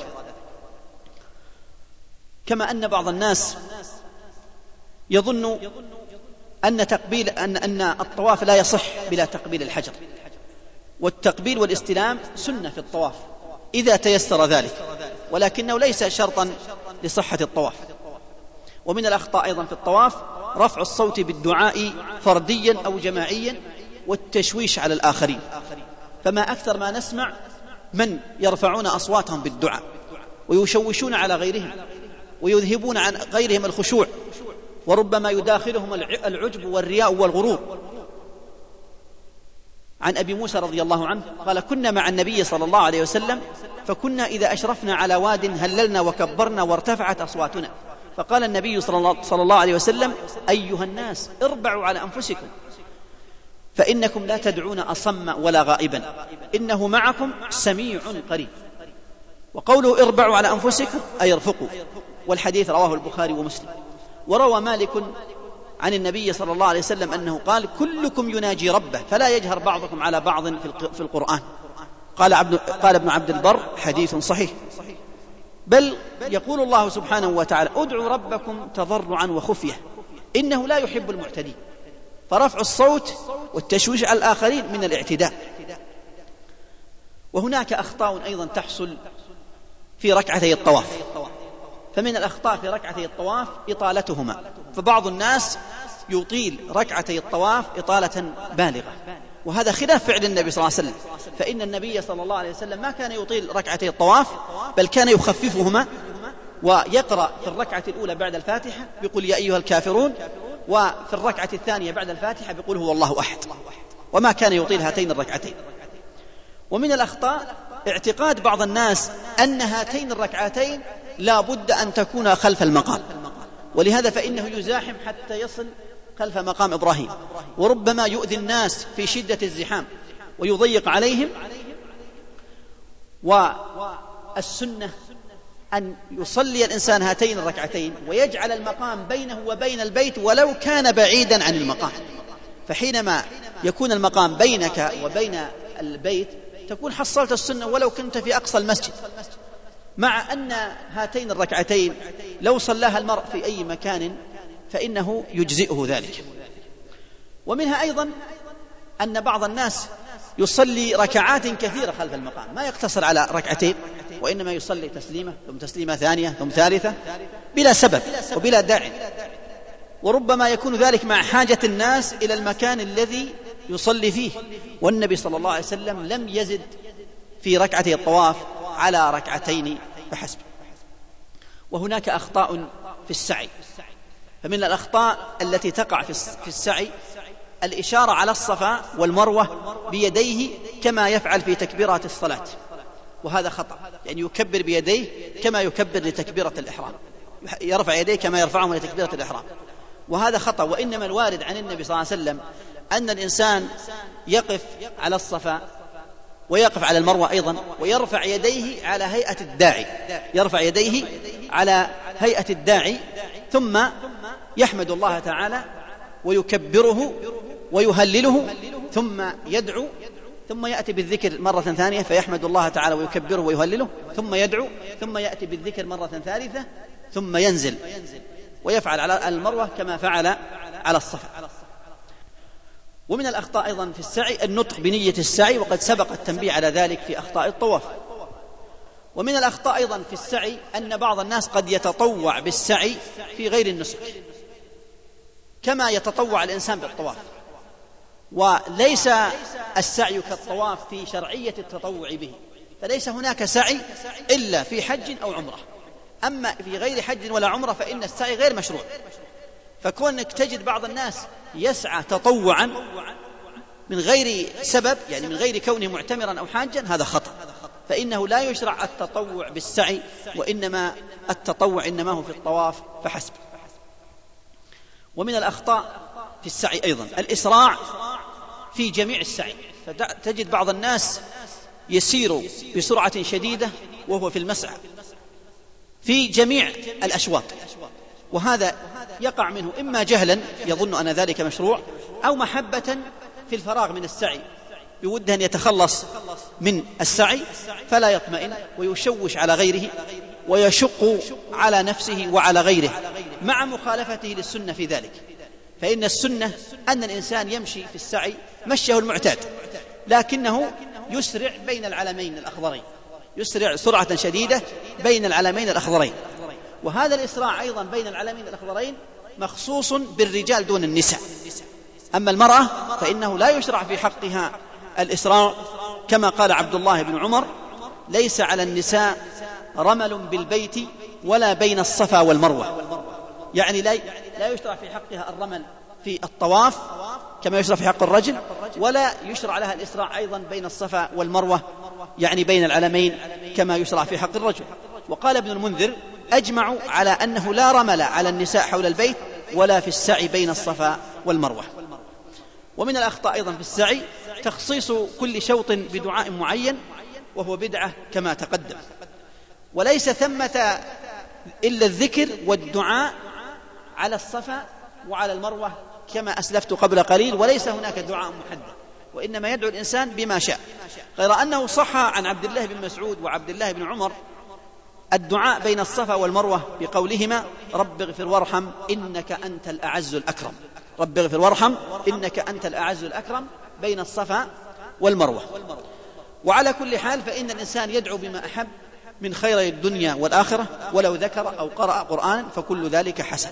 كما أن بعض الناس يظن أن تقبيل أن أن الطواف لا يصح بلا تقبيل الحجر، والتقبيل والاستلام سنة في الطواف إذا تيسر ذلك، ولكنه ليس شرطا لصحة الطواف. ومن الأخطاء أيضا في الطواف رفع الصوت بالدعاء فرديا أو جماعيا والتشويش على الآخرين، فما أكثر ما نسمع من يرفعون أصواتهم بالدعاء ويشوشون على غيرهم ويذهبون عن غيرهم الخشوع، وربما يداخلهم العجب والرياء والغرور. عن أبي موسى رضي الله عنه قال: كنا مع النبي صلى الله عليه وسلم فكنا إذا أشرفنا على واد هللنا وكبرنا وارتفعت أصواتنا، فقال النبي صلى الله عليه وسلم: أيها الناس اربعوا على أنفسكم فإنكم لا تدعون أصم ولا غائبا، إنه معكم سميع قريب. وقوله اربعوا على أنفسكم أي ارفقوا، والحديث رواه البخاري ومسلم. وروى مالك عن النبي صلى الله عليه وسلم أنه قال: كلكم يناجي ربه فلا يجهر بعضكم على بعض في القرآن. قال, عبد قال ابن عبد البر: حديث صحيح. بل يقول الله سبحانه وتعالى: ادعوا ربكم تضرعا وخفية إنه لا يحب المعتدين. فرفع الصوت والتشويش على الآخرين من الاعتداء. وهناك أخطاء أيضا تحصل في ركعتي الطواف، فمن الأخطاء في ركعتي الطواف إطالتهما، فبعض الناس يطيل ركعتي الطواف إطالة بالغة، وهذا خلاف فعل النبي صلى الله عليه وسلم، فإن النبي صلى الله عليه وسلم ما كان يطيل ركعتي الطواف، بل كان يخففهما ويقرأ في الركعة الأولى بعد الفاتحة بقول يا أيها الكافرون، وفي الركعة الثانية بعد الفاتحة بقول هو الله أحد، وما كان يطيل هاتين الركعتين. ومن الأخطاء اعتقاد بعض الناس أن هاتين الركعتين لا بد أن تكون خلف المقام، ولهذا فإنه يزاحم حتى يصل خلف مقام إبراهيم، وربما يؤذي الناس في شدة الزحام ويضيق عليهم. والسنة أن يصلي الإنسان هاتين الركعتين ويجعل المقام بينه وبين البيت ولو كان بعيدا عن المقام، فحينما يكون المقام بينك وبين البيت تكون حصلت السنة ولو كنت في أقصى المسجد. مع أن هاتين الركعتين لو صلاها المرء في أي مكان فإنه يجزئه ذلك. ومنها أيضا أن بعض الناس يصلي ركعات كثيرة خلف المقام، ما يقتصر على ركعتين، وإنما يصلي تسليمة ثم تسليمة ثانية ثم ثالثة بلا سبب وبلا داعي، وربما يكون ذلك مع حاجة الناس إلى المكان الذي يصلي فيه، والنبي صلى الله عليه وسلم لم يزد في ركعتي الطواف على ركعتين فحسب. وهناك أخطاء في السعي، فمن الأخطاء التي تقع في السعي الإشارة على الصفا والمروة بيديه كما يفعل في تكبيرات الصلاة، وهذا خطأ، يعني يكبر بيديه كما يكبر لتكبيرة الإحرام، يرفع يديه كما يرفعهم لتكبيرة الإحرام، وهذا خطأ. وإنما الوارد عن النبي صلى الله عليه وسلم أن الإنسان يقف على الصفا ويقف على المروة أيضا ويرفع يديه على هيئة الداعي، يرفع يديه على هيئة الداعي ثم يحمد الله تعالى ويكبره ويهلله ثم يدعو، ثم يأتي بالذكر مرة ثانية فيحمد الله تعالى ويكبره ويهلله ثم يدعو، ثم يأتي بالذكر مرة ثالثة ثم ينزل ويفعل على المروة كما فعل على الصفا. ومن الأخطاء أيضا في السعي النطق بنية السعي، وقد سبق التنبيه على ذلك في أخطاء الطواف. ومن الأخطاء أيضا في السعي أن بعض الناس قد يتطوع بالسعي في غير النسك كما يتطوع الإنسان بالطواف، وليس السعي كالطواف في شرعية التطوع به، فليس هناك سعي إلا في حج أو عمرة، أما في غير حج ولا عمرة فإن السعي غير مشروع. فكونك تجد بعض الناس يسعى تطوعا من غير سبب، يعني من غير كونه معتمرا أو حاجا، هذا خطأ، فإنه لا يشرع التطوع بالسعي، وإنما التطوع إنما هو في الطواف فحسب. ومن الأخطاء في السعي أيضا الإسراع في جميع السعي، فتجد بعض الناس يسير بسرعة شديدة وهو في المسعى في جميع الأشواط، وهذا يقع منه إما جهلا يظن أن ذلك مشروع، أو محبة في الفراغ من السعي بوده أن يتخلص من السعي فلا يطمئن ويشوش على غيره ويشق على نفسه وعلى غيره، مع مخالفته للسنة في ذلك. فإن السنة أن الإنسان يمشي في السعي مشيه المعتاد، لكنه يسرع بين العلمين الأخضرين، يسرع سرعة شديدة بين العلمين الأخضرين. وهذا الإسراع أيضا بين العلمين الأخضرين مخصوص بالرجال دون النساء. أما المرأة فإنه لا يشرع في حقها الإسراع، كما قال عبد الله بن عمر: ليس على النساء رمل بالبيت ولا بين الصفا والمروة. يعني لا يشرع في حقها الرمل في الطواف كما يشرع في حق الرجل، ولا يشرع لها الإسراع أيضا بين الصفا والمروة، يعني بين العلمين، كما يشرع في حق الرجل. وقال ابن المنذر: أجمعوا على أنه لا رمل على النساء حول البيت ولا في السعي بين الصفا والمروة. ومن الأخطاء أيضا في السعي تخصيص كل شوط بدعاء معين، وهو بدعة كما تقدم، وليس ثمة إلا الذكر والدعاء على الصفا وعلى المروة كما أسلفت قبل قليل، وليس هناك دعاء محدد، وإنما يدعو الإنسان بما شاء. غير أنه صح عن عبد الله بن مسعود وعبد الله بن عمر الدعاء بين الصفا والمروة بقولهما: رب اغفر وارحم إنك أنت الأعز الأكرم، رب اغفر وارحم إنك أنت الأعز الأكرم، بين الصفا والمروة. وعلى كل حال فإن الإنسان يدعو بما أحب من خير الدنيا والآخرة، ولو ذكر أو قرأ قرآنا فكل ذلك حسن.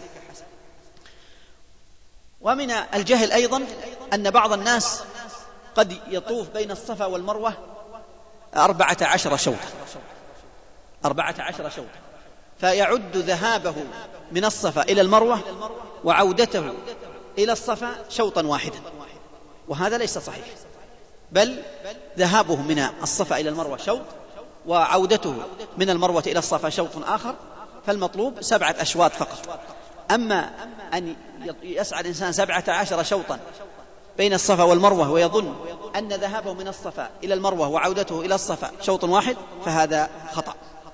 ومن الجهل أيضا أن بعض الناس قد يطوف بين الصفا والمروة أربعة عشر شوطا أربعة عشر شوطا فيعد ذهابه من الصفا إلى المروة وعودته إلى الصفا شوطا واحدا، وهذا ليس صحيح، بل ذهابه من الصفا إلى المروة شوط، وعودته من المروة إلى الصفا شوط آخر، فالمطلوب سبعة أشواط فقط. أما أن يسعى الإنسان سبعة عشر شوطا بين الصفا والمروة ويظن أن ذهابه من الصفا إلى المروة وعودته إلى الصفا شوط واحد، فهذا خطأ.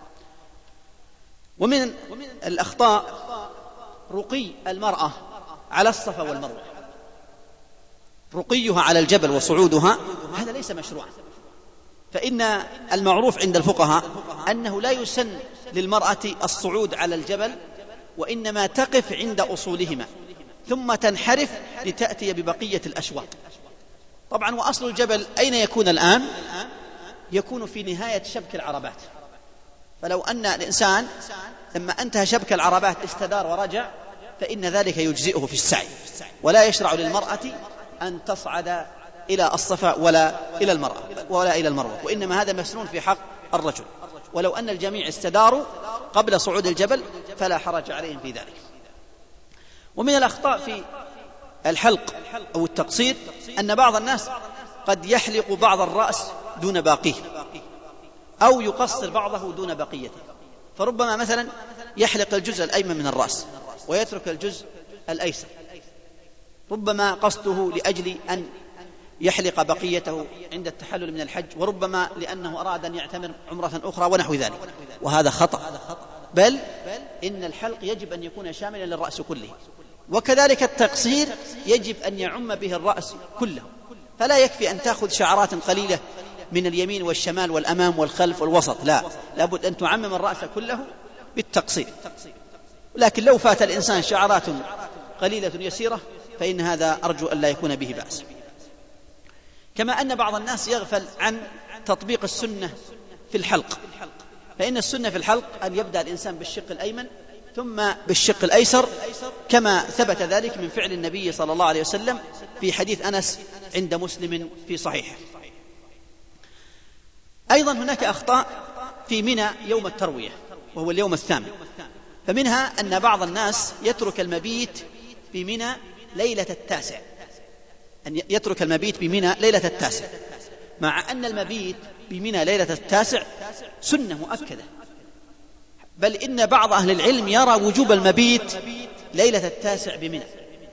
ومن الأخطاء رقي المرأة على الصفا والمروة، رقيها على الجبل وصعودها، هذا ليس مشروعا، فإن المعروف عند الفقهاء أنه لا يسن للمرأة الصعود على الجبل، وإنما تقف عند أصولهما ثم تنحرف لتأتي ببقية الأشواط. طبعا وأصل الجبل أين يكون الآن؟ يكون في نهاية شبك العربات، فلو أن الإنسان لما انتهى شبك العربات استدار ورجع فإن ذلك يجزئه في السعي، ولا يشرع للمرأة أن تصعد إلى الصفا ولا إلى المرأة ولا إلى المروة، وإنما هذا مسنون في حق الرجل. ولو أن الجميع استداروا قبل صعود الجبل فلا حرج عليهم في ذلك. ومن الأخطاء في الحلق أو التقصير أن بعض الناس قد يحلق بعض الرأس دون باقيه، أو يقصر بعضه دون بقيته، فربما مثلا يحلق الجزء الأيمن من الرأس ويترك الجزء الأيسر، ربما قصده لأجل أن يحلق بقيته عند التحلل من الحج، وربما لأنه أراد أن يعتمر عمرة أخرى ونحو ذلك، وهذا خطأ، بل إن الحلق يجب أن يكون شاملا للرأس كله. وكذلك التقصير يجب أن يعم به الرأس كله، فلا يكفي أن تأخذ شعرات قليلة من اليمين والشمال والأمام والخلف والوسط، لا، لابد أن تعمم الرأس كله بالتقصير. لكن لو فات الإنسان شعرات قليلة يسيرة فإن هذا أرجو أن لا يكون به بأس. كما أن بعض الناس يغفل عن تطبيق السنة في الحلق، فإن السنة في الحلق أن يبدأ الإنسان بالشق الأيمن ثم بالشق الأيسر، كما ثبت ذلك من فعل النبي صلى الله عليه وسلم في حديث أنس عند مسلم في صحيحه. أيضا هناك أخطاء في منى يوم التروية وهو اليوم الثامن، فمنها أن بعض الناس يترك المبيت بمنى ليلة التاسع، أن يترك المبيت بمنى ليلة التاسع، مع أن المبيت بمنى ليلة التاسع سنة مؤكدة، بل إن بعض أهل العلم يرى وجوب المبيت ليلة التاسع بمنى.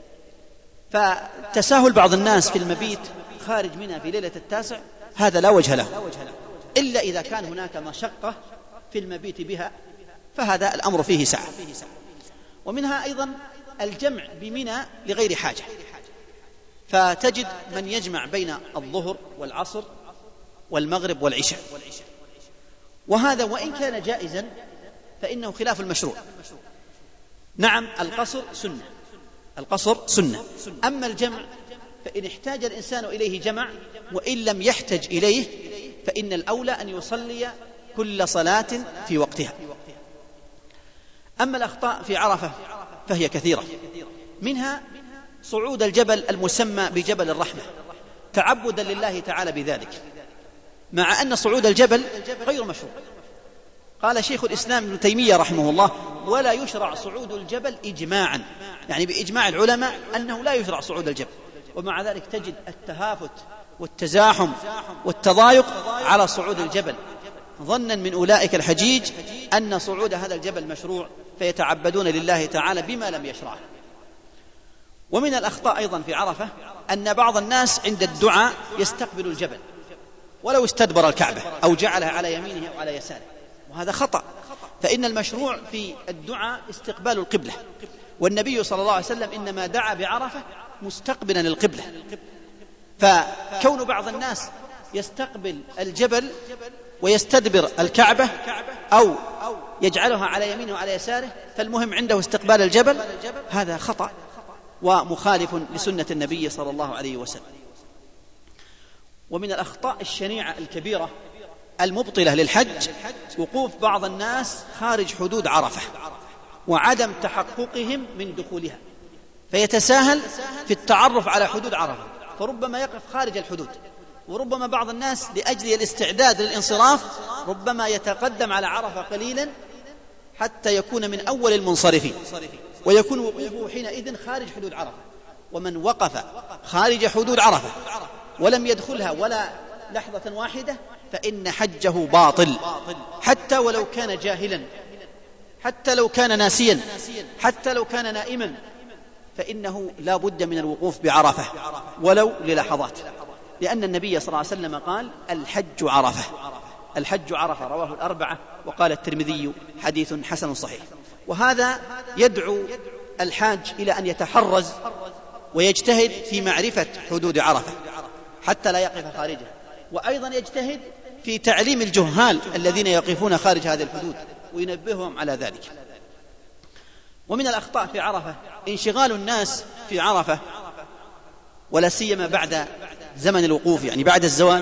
فتساهل بعض الناس في المبيت خارج منى في ليلة التاسع هذا لا وجه له، إلا إذا كان هناك مشقة في المبيت بها، فهذا الأمر فيه سعة. ومنها أيضا الجمع بمنى لغير حاجة، فتجد من يجمع بين الظهر والعصر والمغرب والعشاء، وهذا وإن كان جائزا فإنه خلاف المشروع. نعم القصر سنة، القصر سنة، أما الجمع فإن احتاج الإنسان إليه جمع، وإن لم يحتج إليه فإن الأولى أن يصلي كل صلاة في وقتها. أما الأخطاء في عرفة فهي كثيرة، منها صعود الجبل المسمى بجبل الرحمة تعبدا لله تعالى بذلك، مع أن صعود الجبل غير مشروع. قال شيخ الإسلام ابن تيمية رحمه الله: ولا يشرع صعود الجبل إجماعا، يعني بإجماع العلماء أنه لا يشرع صعود الجبل، ومع ذلك تجد التهافت والتزاحم والتضايق على صعود الجبل، ظنا من أولئك الحجيج أن صعود هذا الجبل مشروع، فيتعبدون لله تعالى بما لم يشرعه. ومن الأخطاء أيضا في عرفة أن بعض الناس عند الدعاء يستقبل الجبل ولو استدبر الكعبة أو جعلها على يمينه أو على يساره، وهذا خطأ، فإن المشروع في الدعاء استقبال القبلة، والنبي صلى الله عليه وسلم إنما دعا بعرفة مستقبلا القبلة. فكون بعض الناس يستقبل الجبل ويستدبر الكعبة أو يجعلها على يمينه وعلى يساره، فالمهم عنده استقبال الجبل، هذا خطأ ومخالف لسنة النبي صلى الله عليه وسلم. ومن الأخطاء الشنيعة الكبيرة المبطلة للحج وقوف بعض الناس خارج حدود عرفة وعدم تحققهم من دخولها، فيتساهل في التعرف على حدود عرفة، فربما يقف خارج الحدود، وربما بعض الناس لأجل الاستعداد للانصراف ربما يتقدم على عرفة قليلا حتى يكون من أول المنصرفين، ويكون وقوفه حينئذ خارج حدود عرفة. ومن وقف خارج حدود عرفة ولم يدخلها ولا لحظة واحدة فإن حجه باطل، حتى ولو كان جاهلا، حتى لو كان ناسيا، حتى لو كان نائما، فإنه لا بد من الوقوف بعرفة ولو للحظات، لأن النبي صلى الله عليه وسلم قال: الحج عرفة، الحج عرفة، رواه الأربعة، وقال الترمذي حديث حسن صحيح. وهذا يدعو الحاج إلى أن يتحرز ويجتهد في معرفة حدود عرفة حتى لا يقف خارجها، وأيضا يجتهد في تعليم الجهال الذين يقفون خارج هذه الحدود وينبههم على ذلك. ومن الأخطاء في عرفة انشغال الناس في عرفة، ولا سيما بعد زمن الوقوف، يعني بعد الزوال،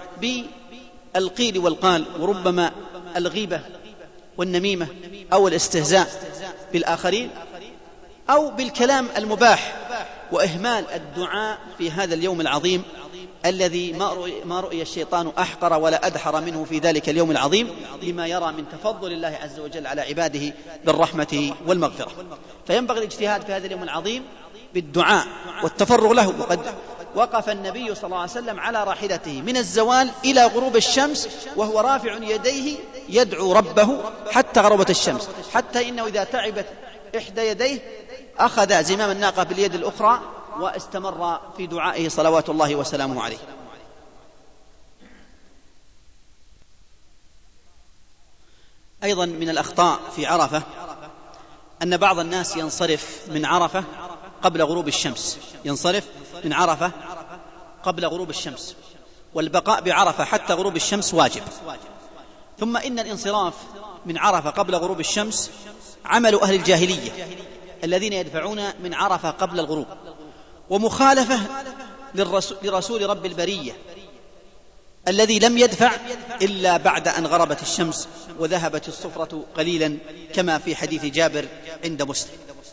بالقيل والقال، وربما الغيبة والنميمة أو الاستهزاء بالآخرين، أو بالكلام المباح، وإهمال الدعاء في هذا اليوم العظيم الذي ما رؤي, ما رؤي الشيطان أحقر ولا أدحر منه في ذلك اليوم العظيم، لما يرى من تفضل الله عز وجل على عباده بالرحمة والمغفرة. فينبغي الاجتهاد في هذا اليوم العظيم بالدعاء والتفرغ له. وقد وقف النبي صلى الله عليه وسلم على راحلته من الزوال إلى غروب الشمس وهو رافع يديه يدعو ربه حتى غربت الشمس، حتى إنه إذا تعبت إحدى يديه أخذ زمام الناقة باليد الأخرى واستمر في دعائه صلوات الله وسلامه عليه. أيضا من الأخطاء في عرفة أن بعض الناس ينصرف من عرفة قبل غروب الشمس، ينصرف من عرفة قبل غروب الشمس، والبقاء بعرفة حتى غروب الشمس واجب. ثم إن الانصراف من عرفة قبل غروب الشمس عمل أهل الجاهلية الذين يدفعون من عرفة قبل الغروب، ومخالفة لرسول رب البرية الذي لم يدفع إلا بعد أن غربت الشمس وذهبت الصفرة قليلا، كما في حديث جابر عند مسلم.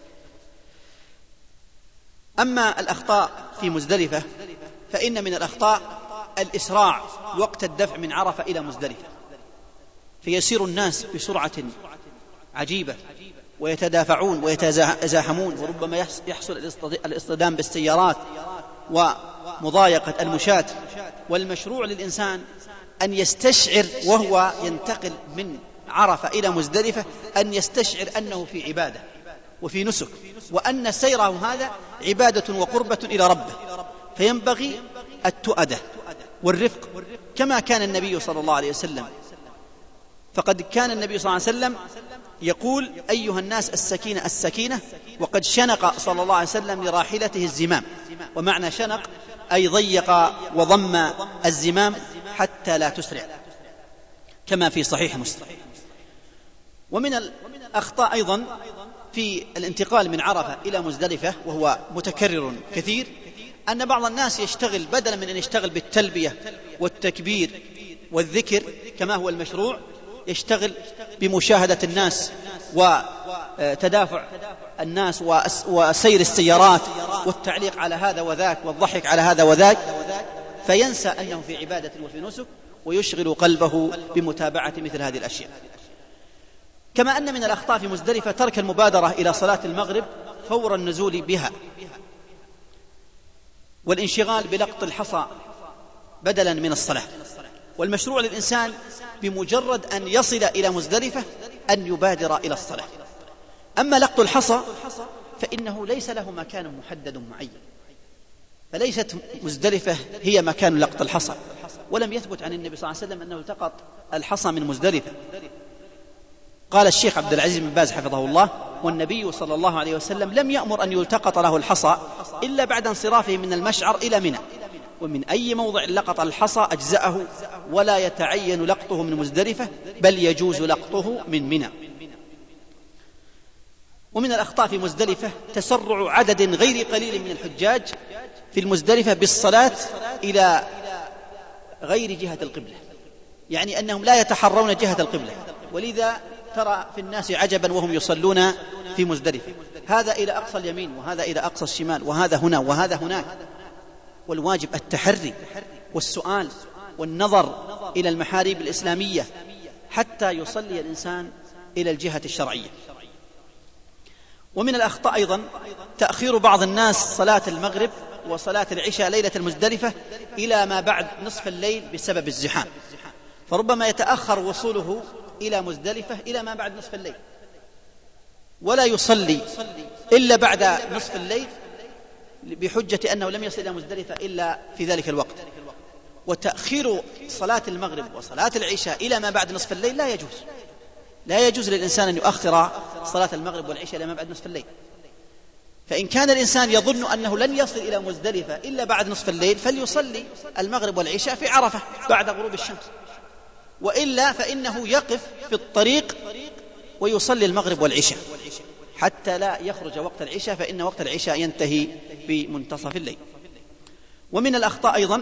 أما الأخطاء في مزدلفة فإن من الأخطاء الإسراع وقت الدفع من عرفة إلى مزدلفة، فيسير الناس بسرعة عجيبة ويتدافعون ويتزاحمون، وربما يحصل الاصطدام بالسيارات ومضايقة المشاة. والمشروع للإنسان أن يستشعر وهو ينتقل من عرفة إلى مزدلفة أن يستشعر أنه في عبادة وفي نسك، وأن سيره هذا عبادة وقربة إلى ربه، فينبغي التؤدة والرفق كما كان النبي صلى الله عليه وسلم. فقد كان النبي صلى الله عليه وسلم يقول: أيها الناس السكينة السكينة، وقد شنق صلى الله عليه وسلم لراحلته الزمام. ومعنى شنق أي ضيق وضم الزمام حتى لا تسرع، كما في صحيح مسلم. ومن الأخطاء أيضا في الانتقال من عرفة إلى مزدلفة، وهو متكرر كثير، أن بعض الناس يشتغل بدلا من أن يشتغل بالتلبية والتكبير والذكر كما هو المشروع، يشتغل بمشاهدة الناس وتدافع الناس وسير السيارات والتعليق على هذا وذاك والضحك على هذا وذاك، فينسى أنه في عبادة وفي نسك، ويشغل قلبه بمتابعة مثل هذه الأشياء. كما أن من الأخطاء في مزدلفة ترك المبادرة إلى صلاة المغرب فور النزول بها، والانشغال بلقط الحصى بدلا من الصلاة. والمشروع للإنسان بمجرد أن يصل إلى مزدلفة أن يبادر إلى الصلاة. أما لقط الحصى فإنه ليس له مكان محدد معين، فليست مزدلفة هي مكان لقط الحصى، ولم يثبت عن النبي صلى الله عليه وسلم أنه التقط الحصى من مزدلفة. قال الشيخ عبد العزيز بن باز حفظه الله: والنبي صلى الله عليه وسلم لم يأمر أن يلتقط له الحصى إلا بعد انصرافه من المشعر إلى منى، ومن أي موضع لقط الحصى أجزأه، ولا يتعين لقطه من مزدلفة، بل يجوز لقطه من منى. ومن الأخطاء في مزدلفة تسرع عدد غير قليل من الحجاج في المزدلفة بالصلاة إلى غير جهة القبلة، يعني أنهم لا يتحرون جهة القبلة، ولذا ترى في الناس عجبا وهم يصلون في مزدلفة، هذا إلى أقصى اليمين وهذا إلى أقصى الشمال وهذا هنا وهذا هناك. والواجب التحري والسؤال والنظر إلى المحاريب الإسلامية حتى يصلي الإنسان إلى الجهة الشرعية. ومن الأخطاء أيضا تأخير بعض الناس صلاة المغرب وصلاة العشاء ليلة المزدلفة إلى ما بعد نصف الليل بسبب الزحام، فربما يتأخر وصوله إلى مزدلفة إلى ما بعد نصف الليل، ولا يصلي إلا بعد نصف الليل بحجة أنه لم يصل إلى مزدلفة إلا في ذلك الوقت. وتأخير صلاة المغرب وصلاة العشاء إلى ما بعد نصف الليل لا يجوز، لا يجوز للإنسان أن يؤخر صلاة المغرب والعشاء إلى ما بعد نصف الليل. فإن كان الإنسان يظن أنه لن يصل إلى مزدلفة إلا بعد نصف الليل فليصلي المغرب والعشاء في عرفة بعد غروب الشمس، وإلا فإنه يقف في الطريق ويصلي المغرب والعشاء حتى لا يخرج وقت العشاء، فإن وقت العشاء ينتهي بمنتصف الليل. ومن الأخطاء أيضا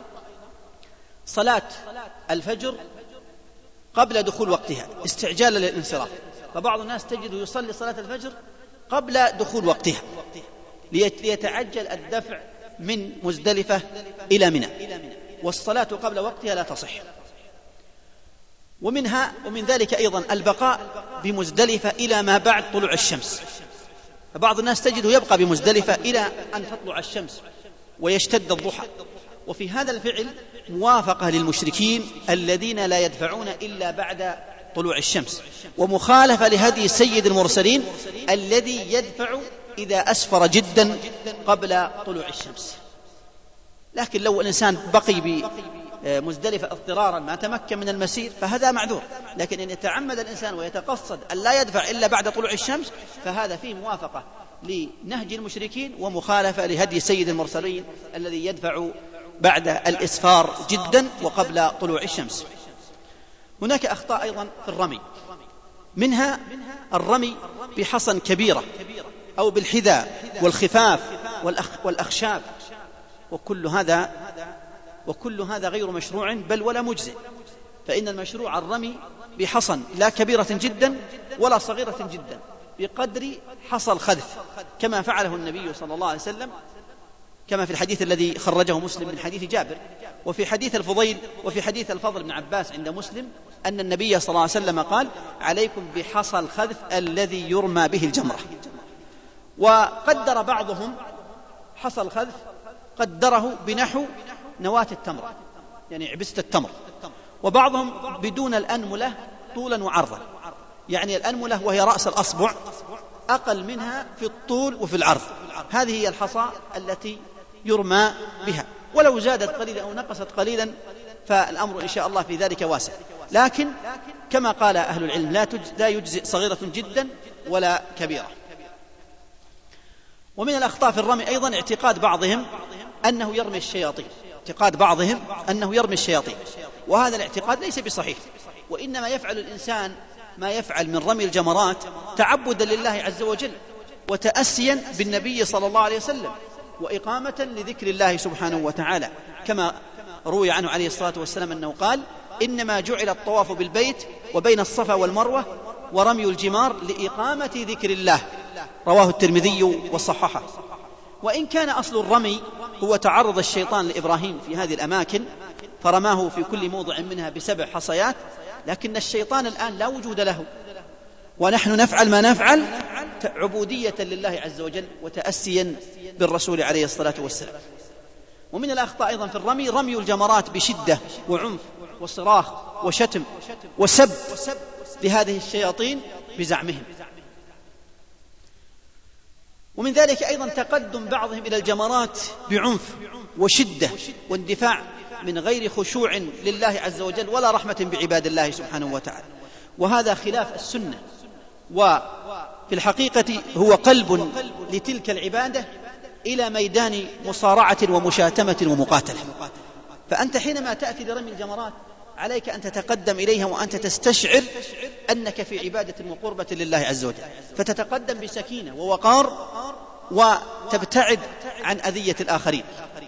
صلاة الفجر قبل دخول وقتها استعجالا للانصراف، فبعض الناس تجد يصلي صلاة الفجر قبل دخول وقتها ليتعجل الدفع من مزدلفة إلى منى، والصلاة قبل وقتها لا تصح. ومنها ومن ذلك أيضا البقاء بمزدلفة إلى ما بعد طلوع الشمس، فبعض الناس تجده يبقى بمزدلفة إلى أن تطلع الشمس ويشتد الضحى، وفي هذا الفعل موافقة للمشركين الذين لا يدفعون إلا بعد طلوع الشمس، ومخالفة لهدي سيد المرسلين الذي يدفع إذا أسفر جدا قبل طلوع الشمس. لكن لو الإنسان بقي بمزدلفة اضطرارا ما تمكن من المسير فهذا معذور، لكن إن يتعمد الإنسان ويتقصد أن لا يدفع إلا بعد طلوع الشمس فهذا فيه موافقة لنهج المشركين ومخالفة لهدي سيد المرسلين الذي يدفع بعد الإسفار جدا وقبل طلوع الشمس. هناك أخطاء أيضا في الرمي، منها الرمي بحصن كبيرة أو بالحذاء والخفاف والأخشاب، وكل هذا وكل هذا غير مشروع بل ولا مجزئ، فإن المشروع الرمي بحصن لا كبيرة جدا ولا صغيرة جدا، بقدر حصى الخذف، كما فعله النبي صلى الله عليه وسلم، كما في الحديث الذي خرجه مسلم من حديث جابر، وفي حديث الفضيل وفي حديث الفضل بن عباس عند مسلم أن النبي صلى الله عليه وسلم قال: عليكم بحصى الخذف الذي يرمى به الجمرة. وقدر بعضهم حصى الخذف، قدره بنحو نواة التمر، يعني عبست التمر، وبعضهم بدون الأنملة طولا وعرضا، يعني الأنملة وهي رأس الأصبع أقل منها في الطول وفي العرض، هذه هي الحصى التي يرمى بها، ولو زادت قليلا أو نقصت قليلا فالأمر إن شاء الله في ذلك واسع، لكن كما قال أهل العلم لا يجزئ صغيرة جدا ولا كبيرة. ومن الأخطاء في الرمي أيضا اعتقاد بعضهم أنه يرمي الشياطين، اعتقاد بعضهم أنه يرمي الشياطين، وهذا الاعتقاد ليس بصحيح، وإنما يفعل الإنسان ما يفعل من رمي الجمرات تعبدا لله عز وجل، وتأسيا بالنبي صلى الله عليه وسلم، وإقامة لذكر الله سبحانه وتعالى، كما روي عنه عليه الصلاة والسلام أنه قال: إنما جعل الطواف بالبيت وبين الصفا والمروة ورمي الجمار لإقامة ذكر الله، رواه الترمذي وصححه. وإن كان أصل الرمي هو تعرض الشيطان لإبراهيم في هذه الأماكن فرماه في كل موضع منها بسبع حصيات، لكن الشيطان الآن لا وجود له، ونحن نفعل ما نفعل عبودية لله عز وجل وتأسيا بالرسول عليه الصلاة والسلام. ومن الأخطاء أيضا في الرمي رمي الجمرات بشدة وعنف وصراخ وشتم وسب لهذه الشياطين بزعمهم. ومن ذلك أيضا تقدم بعضهم إلى الجمرات بعنف وشدة واندفاع من غير خشوع لله عز وجل ولا رحمة بعباد الله سبحانه وتعالى، وهذا خلاف السنة، وفي الحقيقة هو قلب لتلك العبادة إلى ميدان مصارعة ومشاتمة ومقاتلة. فأنت حينما تأتي لرمي الجمرات عليك أن تتقدم إليها وأنت تستشعر أنك في عبادة وقربة لله عز وجل، فتتقدم بسكينة ووقار وتبتعد عن أذية الآخرين.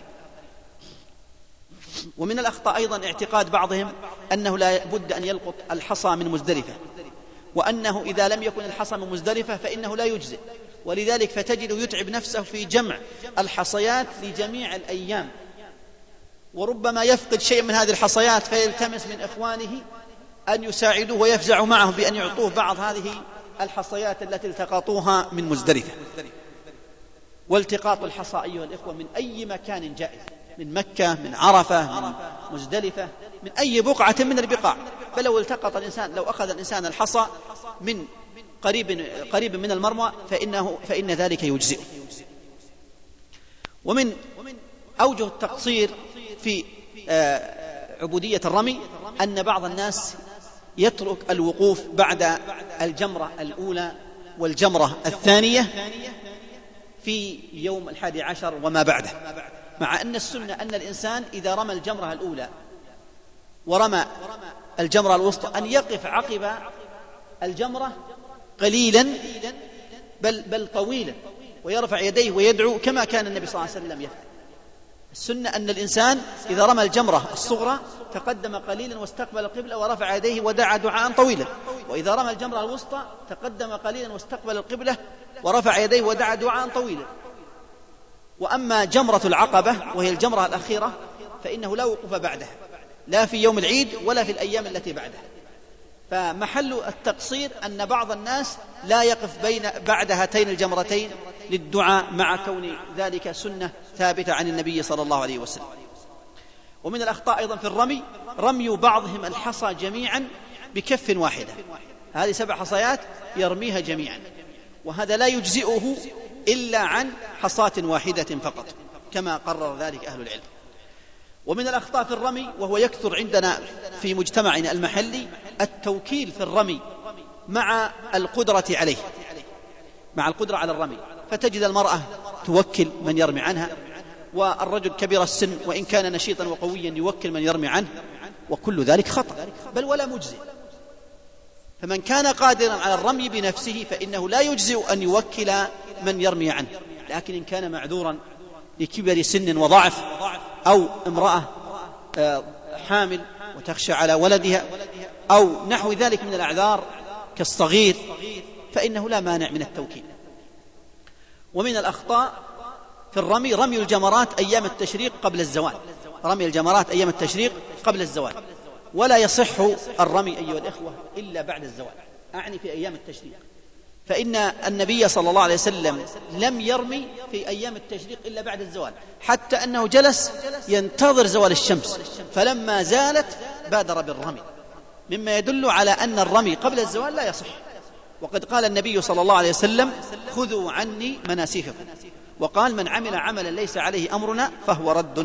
ومن الأخطاء أيضا اعتقاد بعضهم أنه لا بد أن يلقط الحصى من مزدلفة، وأنه إذا لم يكن الحصى من مزدلفة فإنه لا يجزئ، ولذلك فتجد يتعب نفسه في جمع الحصيات لجميع الأيام، وربما يفقد شيء من هذه الحصيات فيلتمس من إخوانه أن يساعدوه ويفزعوا معهم بأن يعطوه بعض هذه الحصيات التي التقطوها من مزدلفة. والتقاط الحصى أيها الإخوة من أي مكان جائز، من مكة، من عرفة، من مزدلفة، من أي بقعة من البقاع، فلو التقط الإنسان لو أخذ الإنسان الحصى من قريب قريب من المرمى فإنه فإن ذلك يجزئ. ومن أوجه التقصير في عبودية الرمي أن بعض الناس يترك الوقوف بعد الجمرة الأولى والجمرة الثانية في يوم الحادي عشر وما بعده، مع أن السنة أن الإنسان إذا رمى الجمرة الأولى ورمى الجمرة الوسطى أن يقف عقب الجمرة قليلا بل, بل طويلا ويرفع يديه ويدعو كما كان النبي صلى الله عليه وسلم يفعل. السنة أن الإنسان إذا رمى الجمرة الصغرى تقدم قليلا واستقبل القبلة ورفع يديه ودعا دعاء طويلا، وإذا رمى الجمرة الوسطى تقدم قليلا واستقبل القبلة ورفع يديه ودعا دعاء طويلا. وأما جمرة العقبة وهي الجمرة الأخيرة فإنه لا وقوف بعدها، لا في يوم العيد ولا في الأيام التي بعدها. فمحل التقصير أن بعض الناس لا يقف بين بعد هاتين الجمرتين للدعاء مع كون ذلك سنة ثابتة عن النبي صلى الله عليه وسلم. ومن الأخطاء أيضا في الرمي رمي بعضهم الحصى جميعا بكف واحدة، هذه سبع حصيات يرميها جميعا، وهذا لا يجزئه إلا عن حصاة واحدة فقط كما قرر ذلك أهل العلم. ومن الأخطاء في الرمي وهو يكثر عندنا في مجتمعنا المحلي التوكيل في الرمي مع القدرة عليه، مع القدرة على الرمي، فتجد المرأة توكل من يرمي عنها، والرجل كبير السن وإن كان نشيطا وقويا يوكل من يرمي عنه، وكل ذلك خطأ بل ولا مجزئ. فمن كان قادرا على الرمي بنفسه فإنه لا يجزئ أن يوكل من يرمي عنه، لكن إن كان معذورا لكبر سن وضعف، أو امرأة حامل وتخشى على ولدها، أو نحو ذلك من الأعذار كالصغير، فإنه لا مانع من التوكيل. ومن الأخطاء في الرمي رمي الجمرات أيام التشريق قبل الزوال، رمي الجمرات أيام التشريق قبل الزوال، ولا يصح الرمي أيها الإخوة إلا بعد الزوال، أعني في أيام التشريق، فإن النبي صلى الله عليه وسلم لم يرمي في أيام التشريق إلا بعد الزوال، حتى أنه جلس ينتظر زوال الشمس، فلما زالت بادر بالرمي، مما يدل على أن الرمي قبل الزوال لا يصح. وقد قال النبي صلى الله عليه وسلم: خذوا عني مناسككم، وقال: من عمل عملا ليس عليه أمرنا فهو رد.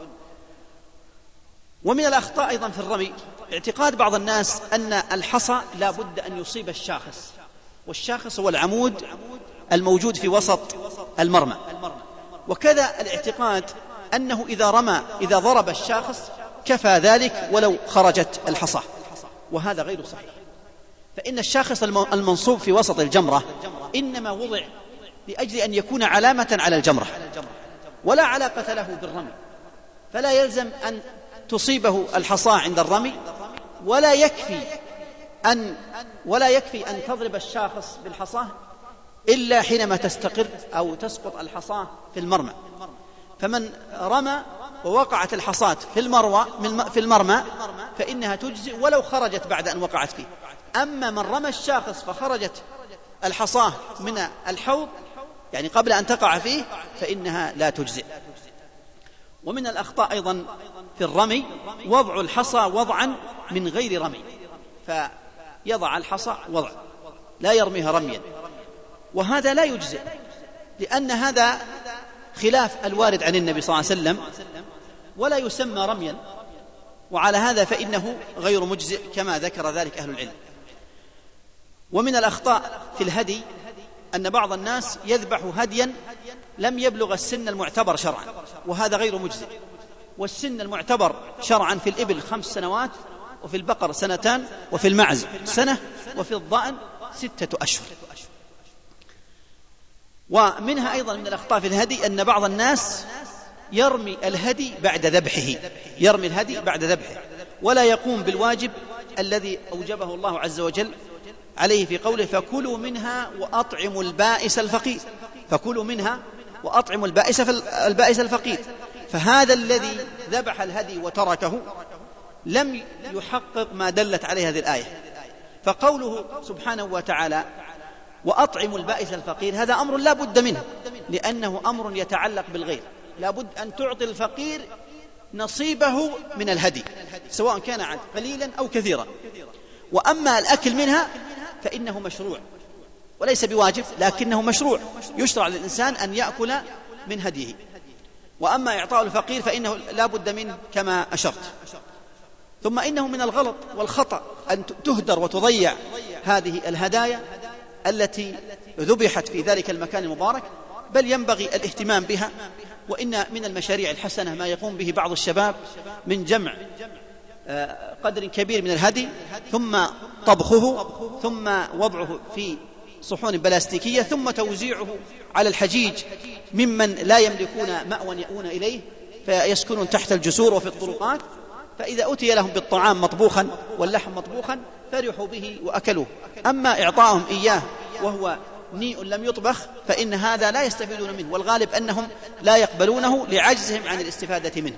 ومن الأخطاء أيضا في الرمي اعتقاد بعض الناس أن الحصى لا بد أن يصيب الشاخص، والشاخص هو العمود الموجود في وسط المرمى، وكذا الاعتقاد أنه إذا رمى إذا ضرب الشاخص كفى ذلك ولو خرجت الحصى، وهذا غير صحيح، فإن الشاخص المنصوب في وسط الجمرة إنما وضع لأجل أن يكون علامة على الجمرة، ولا علاقة له بالرمي، فلا يلزم أن تصيبه الحصى عند الرمي، ولا يكفي أن ولا يكفي أن تضرب الشاخص بالحصى إلا حينما تستقر أو تسقط الحصى في المرمى. فمن رمى ووقعت الحصاة في المروى في المرمى فإنها تجزئ ولو خرجت بعد أن وقعت فيه. أما من رمى الشاخص فخرجت الحصاة من الحوض يعني قبل أن تقع فيه فإنها لا تجزئ. ومن الأخطاء أيضا في الرمي وضع الحصى وضعا من غير رمي، فيضع الحصى وضع لا يرميها رميا، وهذا لا يجزئ، لأن هذا خلاف الوارد عن النبي صلى الله عليه وسلم ولا يسمى رميا، وعلى هذا فإنه غير مجزئ كما ذكر ذلك أهل العلم. ومن الأخطاء في الهدي أن بعض الناس يذبح هديا لم يبلغ السن المعتبر شرعا، وهذا غير مجزئ. والسن المعتبر شرعا في الإبل خمس سنوات، وفي البقر سنتان، وفي المعز سنة، وفي الضأن ستة أشهر. ومنها أيضا من الأخطاء في الهدي أن بعض الناس يرمي الهدي بعد ذبحه، يرمي الهدي بعد ذبحه ولا يقوم بالواجب الذي أوجبه الله عز وجل عليه في قوله: فكلوا منها وأطعموا البائس الفقير، فكلوا منها وأطعموا البائس البائس الفقير. فهذا الذي ذبح الهدي وتركه لم يحقق ما دلت عليه هذه الآية. فقوله سبحانه وتعالى وأطعموا البائس الفقير هذا أمر لا بد منه، لأنه أمر يتعلق بالغير، لا بد أن تعطي الفقير نصيبه من الهدي سواء كان قليلا أو كثيرا. وأما الأكل منها فإنه مشروع وليس بواجب، لكنه مشروع، يشرع للإنسان أن يأكل من هديه. وأما إعطاء الفقير فإنه لا بد منه كما أشرت. ثم إنه من الغلط والخطأ أن تهدر وتضيع هذه الهدايا التي ذبحت في ذلك المكان المبارك، بل ينبغي الاهتمام بها. وإن من المشاريع الحسنة ما يقوم به بعض الشباب من جمع قدر كبير من الهدي ثم طبخه ثم وضعه في صحون بلاستيكية ثم توزيعه على الحجيج ممن لا يملكون مأوى يأوون إليه فيسكنون تحت الجسور وفي الطرقات، فإذا أتي لهم بالطعام مطبوخا واللحم مطبوخا فرحوا به وأكلوه. أما إعطاهم إياه وهو نيء لم يطبخ فإن هذا لا يستفيدون منه، والغالب أنهم لا يقبلونه لعجزهم عن الاستفادة منه.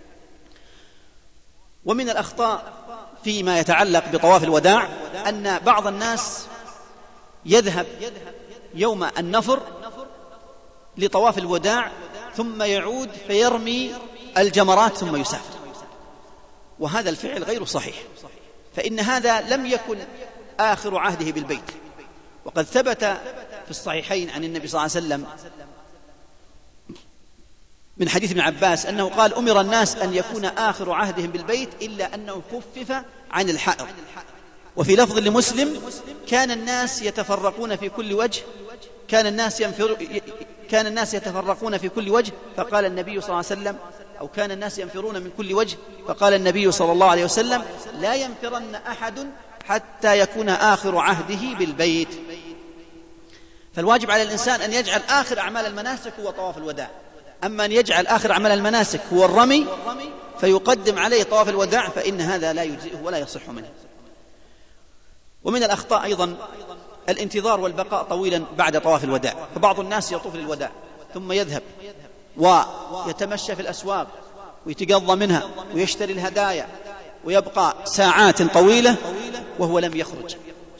ومن الأخطاء فيما يتعلق بطواف الوداع أن بعض الناس يذهب يوم النفر لطواف الوداع ثم يعود فيرمي الجمرات ثم يسافر، وهذا الفعل غير صحيح، فإن هذا لم يكن آخر عهده بالبيت. وقد ثبت في الصحيحين عن النبي صلى الله عليه وسلم من حديث ابن عباس أنه قال: أمر الناس أن يكون آخر عهدهم بالبيت إلا أنه خفف عن الحائض. وفي لفظ لمسلم: كان الناس يتفرقون في كل وجه كان الناس ينفر كان الناس يتفرقون في كل وجه فقال النبي صلى الله عليه وسلم أو كان الناس ينفرون من كل وجه فقال النبي صلى الله عليه وسلم: لا ينفرن أحد حتى يكون آخر عهده بالبيت. فالواجب على الإنسان أن يجعل آخر أعمال المناسك هو طواف الوداع، أما أن يجعل آخر أعمال المناسك هو الرمي فيقدم عليه طواف الوداع فإن هذا لا يجزئه ولا يصح منه. ومن الأخطاء أيضا الانتظار والبقاء طويلا بعد طواف الوداع، فبعض الناس يطوف للوداع ثم يذهب ويتمشى في الأسواق ويتقضى منها ويشتري الهدايا ويبقى ساعات طويلة وهو لم يخرج،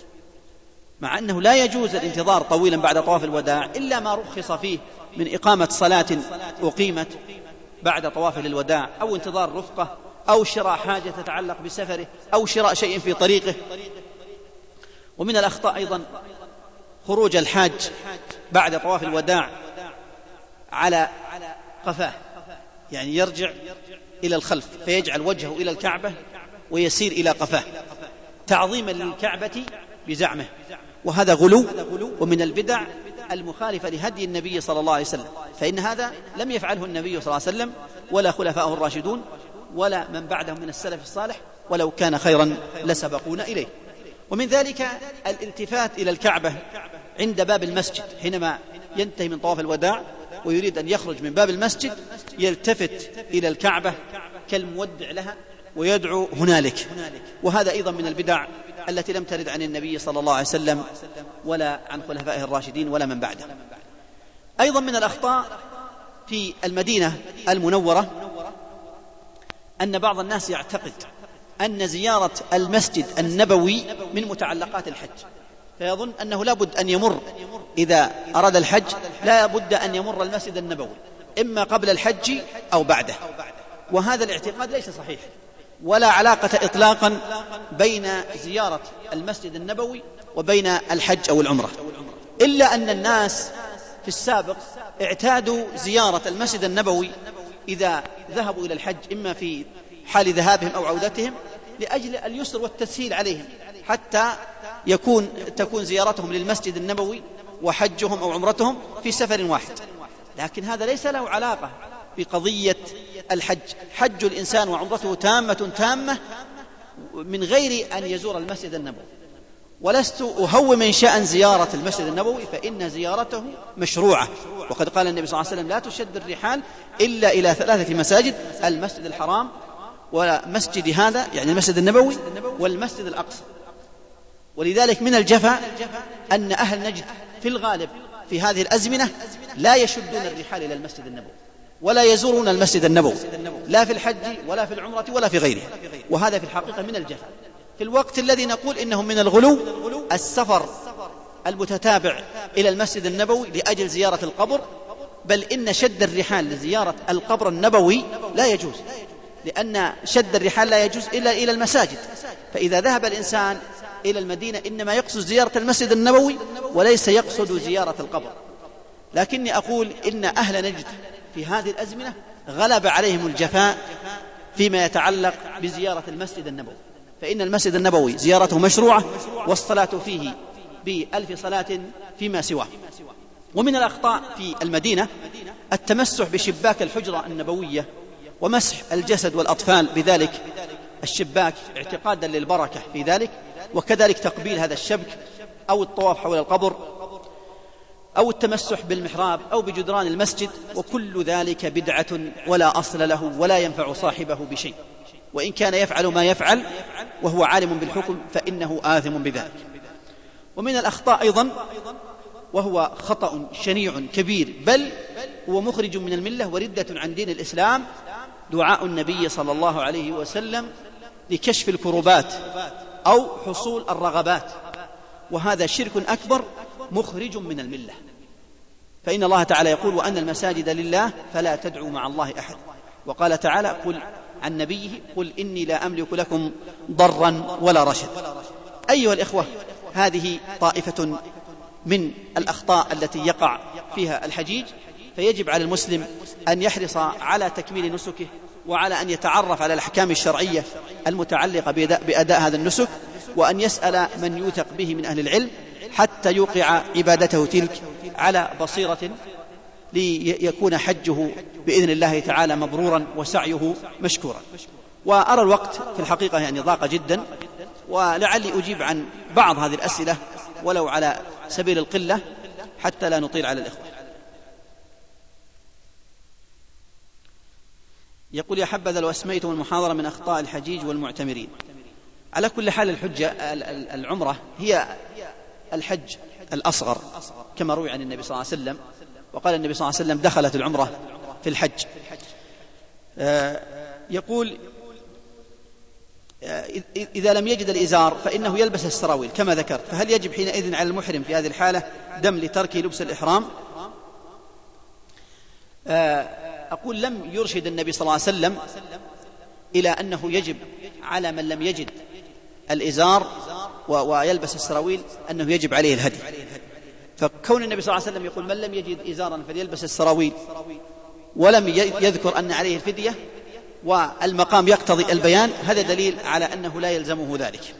مع أنه لا يجوز الانتظار طويلا بعد طواف الوداع إلا ما رخص فيه من إقامة صلاة أقيمت بعد طواف للوداع، أو انتظار رفقة، أو شراء حاجة تتعلق بسفره، أو شراء شيء في طريقه. ومن الأخطاء أيضا خروج الحاج بعد طواف الوداع على قفاه، يعني يرجع إلى الخلف فيجعل وجهه إلى الكعبة ويسير إلى قفاه تعظيما للكعبة بزعمه، وهذا غلو ومن البدع المخالفة لهدي النبي صلى الله عليه وسلم، فإن هذا لم يفعله النبي صلى الله عليه وسلم ولا خلفاؤه الراشدون ولا من بعدهم من السلف الصالح، ولو كان خيرا لسبقونا إليه. ومن ذلك الالتفات إلى الكعبة عند باب المسجد، حينما ينتهي من طواف الوداع ويريد أن يخرج من باب المسجد يلتفت إلى الكعبة كالمودع لها ويدعو هنالك، وهذا أيضا من البدع التي لم ترد عن النبي صلى الله عليه وسلم ولا عن خلفائه الراشدين ولا من بعده. أيضا من الأخطاء في المدينة المنورة أن بعض الناس يعتقد أن زيارة المسجد النبوي من متعلقات الحج، فيظن أنه لا بد أن يمر إذا أراد الحج لا بد أن يمر المسجد النبوي إما قبل الحج أو بعده، وهذا الاعتقاد ليس صحيح، ولا علاقة إطلاقا بين زيارة المسجد النبوي وبين الحج أو العمرة، إلا أن الناس في السابق اعتادوا زيارة المسجد النبوي إذا ذهبوا إلى الحج إما في حال ذهابهم أو عودتهم لأجل اليسر والتسهيل عليهم، حتى يكون تكون زيارتهم للمسجد النبوي وحجهم أو عمرتهم في سفر واحد. لكن هذا ليس له علاقة بقضية الحج، حج الإنسان وعمرته تامة تامة من غير أن يزور المسجد النبوي، ولست أهوم من شأن زيارة المسجد النبوي فإن زيارته مشروعة، وقد قال النبي صلى الله عليه وسلم لا تشد الرحال إلا إلى ثلاثة مساجد: المسجد الحرام ومسجد هذا يعني المسجد النبوي والمسجد الأقصى. ولذلك من الجفا أن أهل نجد في الغالب في هذه الأزمنة لا يشدون الرحال إلى المسجد النبوي ولا يزورون المسجد النبوي لا في الحج ولا في العمرة ولا في غيرها، وهذا في الحقيقة من الجفا. في الوقت الذي نقول إنه من الغلو السفر المتتابع إلى المسجد النبوي لأجل زيارة القبر، بل إن شد الرحال لزيارة القبر النبوي لا يجوز، لأن شد الرحال لا يجوز إلا إلى المساجد، فإذا ذهب الإنسان إلى المدينة إنما يقصد زيارة المسجد النبوي وليس يقصد زيارة القبر. لكني أقول إن أهل نجد في هذه الأزمنة غلب عليهم الجفاء فيما يتعلق بزيارة المسجد النبوي، فإن المسجد النبوي زيارته مشروعة والصلاة فيه بألف صلاة فيما سواه. ومن الأخطاء في المدينة التمسح بشباك الحجرة النبوية ومسح الجسد والأطفال بذلك الشباك اعتقادا للبركة في ذلك، وكذلك تقبيل هذا الشبك أو الطواف حول القبر أو التمسح بالمحراب أو بجدران المسجد، وكل ذلك بدعة ولا أصل له ولا ينفع صاحبه بشيء، وإن كان يفعل ما يفعل وهو عالم بالحكم فإنه آثم بذلك. ومن الأخطاء أيضا وهو خطأ شنيع كبير بل هو مخرج من الملة وردة عن دين الإسلام دعاء النبي صلى الله عليه وسلم لكشف الكروبات أو حصول الرغبات، وهذا شرك أكبر مخرج من الملة، فإن الله تعالى يقول وأن المساجد لله فلا تدعوا مع الله أحد، وقال تعالى قل عن نبيه قل إني لا أملك لكم ضرا ولا رشد. أيها الإخوة، هذه طائفة من الأخطاء التي يقع فيها الحجيج، فيجب على المسلم أن يحرص على تكميل نسكه وعلى أن يتعرف على الأحكام الشرعية المتعلقة بأداء هذا النسك، وأن يسأل من يوثق به من أهل العلم حتى يوقع عبادته تلك على بصيرة ليكون حجه بإذن الله تعالى مبرورا وسعيه مشكورا. وأرى الوقت في الحقيقة يعني ضاق جدا، ولعلي أجيب عن بعض هذه الأسئلة ولو على سبيل القلة حتى لا نطيل على الإخوة. يقول: يا حبذا لو أسميتم المحاضرة من أخطاء الحجيج والمعتمرين. على كل حال الحجة العمرة هي الحج الأصغر كما روي عن النبي صلى الله عليه وسلم، وقال النبي صلى الله عليه وسلم: دخلت العمرة في الحج. يقول: إذا لم يجد الإزار فإنه يلبس السراويل كما ذكرت، فهل يجب حينئذ على المحرم في هذه الحالة دم لترك لبس الإحرام؟ أقول: لم يرشد النبي صلى الله عليه وسلم إلى أنه يجب على من لم يجد الإزار ويلبس السراويل أنه يجب عليه الهدي. فكون النبي صلى الله عليه وسلم يقول: من لم يجد إزارا فليلبس السراويل، ولم يذكر أن عليه الفدية، والمقام يقتضي البيان، هذا دليل على أنه لا يلزمه ذلك.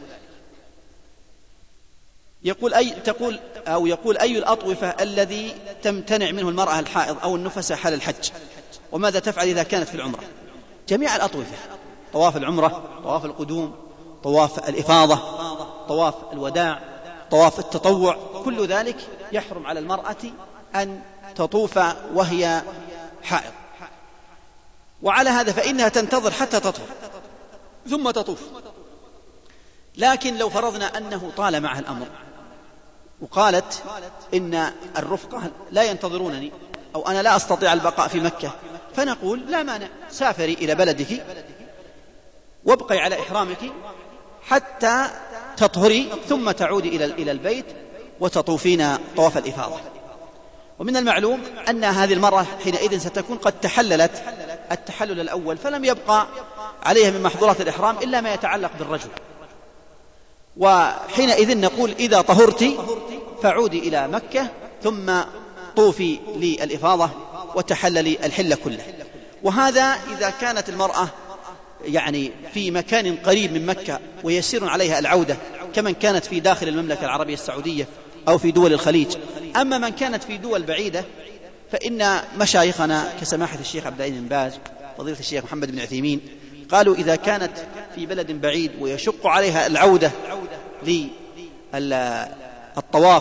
يقول أي تقول أو يقول: أي الأطوفة الذي تمتنع منه المرأة الحائض أو النفساء حال الحج، وماذا تفعل إذا كانت في العمرة؟ جميع الأطوفة: طواف العمرة، طواف القدوم، طواف الإفاضة، طواف الوداع، طواف التطوع، كل ذلك يحرم على المرأة أن تطوف وهي حائض. وعلى هذا فإنها تنتظر حتى تطهر ثم تطوف. لكن لو فرضنا أنه طال معها الأمر وقالت: إن الرفقة لا ينتظرونني، أو أنا لا أستطيع البقاء في مكة، فنقول: لا مانع، سافري إلى بلدك وابقي على إحرامك حتى تطهري، ثم تعودي إلى البيت وتطوفين طواف الإفاضة. ومن المعلوم أن هذه المرة حينئذ ستكون قد تحللت التحلل الأول، فلم يبقى عليها من محظورات الإحرام إلا ما يتعلق بالرجل. وحينئذ نقول: إذا طهرت فعودي إلى مكة ثم طوفي للإفاضة وتحللي الحل كله. وهذا إذا كانت المرأة يعني في مكان قريب من مكة ويسير عليها العودة، كمن كانت في داخل المملكة العربية السعودية أو في دول الخليج. أما من كانت في دول بعيدة فإن مشايخنا كسماحة الشيخ عبد العزيز بن باز، فضيلة الشيخ محمد بن عثيمين، قالوا: إذا كانت في بلد بعيد ويشق عليها العودة للطواف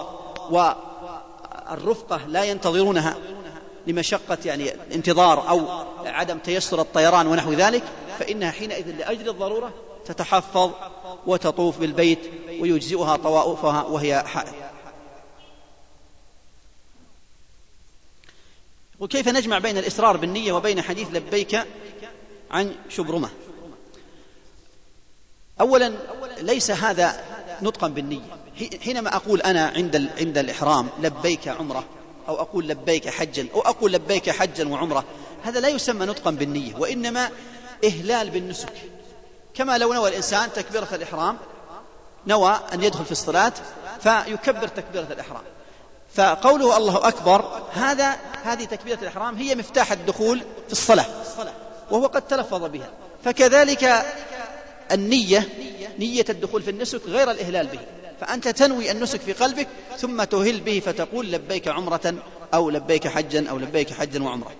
والرفقة لا ينتظرونها لمشقة يعني انتظار أو عدم تيسر الطيران ونحو ذلك، فإنها حينئذ لأجل الضرورة تتحفظ وتطوف بالبيت ويجزئها طوافها وهي حائض. وكيف نجمع بين الإصرار بالنية وبين حديث لبيك عن شبرمة؟ أولا ليس هذا نطقا بالنية. حينما أقول أنا عند عند الإحرام لبيك عمرة، أو أقول لبيك حجا، أو أقول لبيك حجا وعمرة، هذا لا يسمى نطقا بالنية، وإنما إهلال بالنسك. كما لو نوى الإنسان تكبيرة الإحرام، نوى أن يدخل في الصلاة فيكبر تكبيرة الإحرام، فقوله الله أكبر هذا هذه تكبيرة الإحرام هي مفتاح الدخول في الصلاة، وهو قد تلفظ بها. فكذلك النية، نية الدخول في النسك غير الإهلال به، فأنت تنوي النسك في قلبك ثم تهل به فتقول لبيك عمرة أو لبيك حجا أو لبيك حجا وعمرة.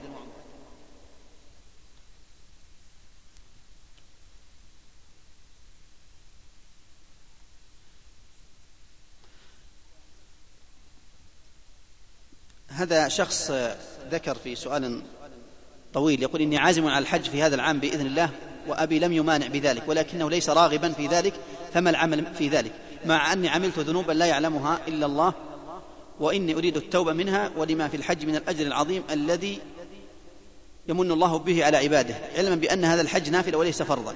هذا شخص ذكر في سؤال طويل يقول: إني عازم على الحج في هذا العام بإذن الله، وأبي لم يمانع بذلك، ولكنه ليس راغبا في ذلك، فما العمل في ذلك؟ مع أني عملت ذنوبا لا يعلمها إلا الله، وإني أريد التوبة منها ولما في الحج من الأجر العظيم الذي يمن الله به على عباده، علما بأن هذا الحج نافل وليس فرضا.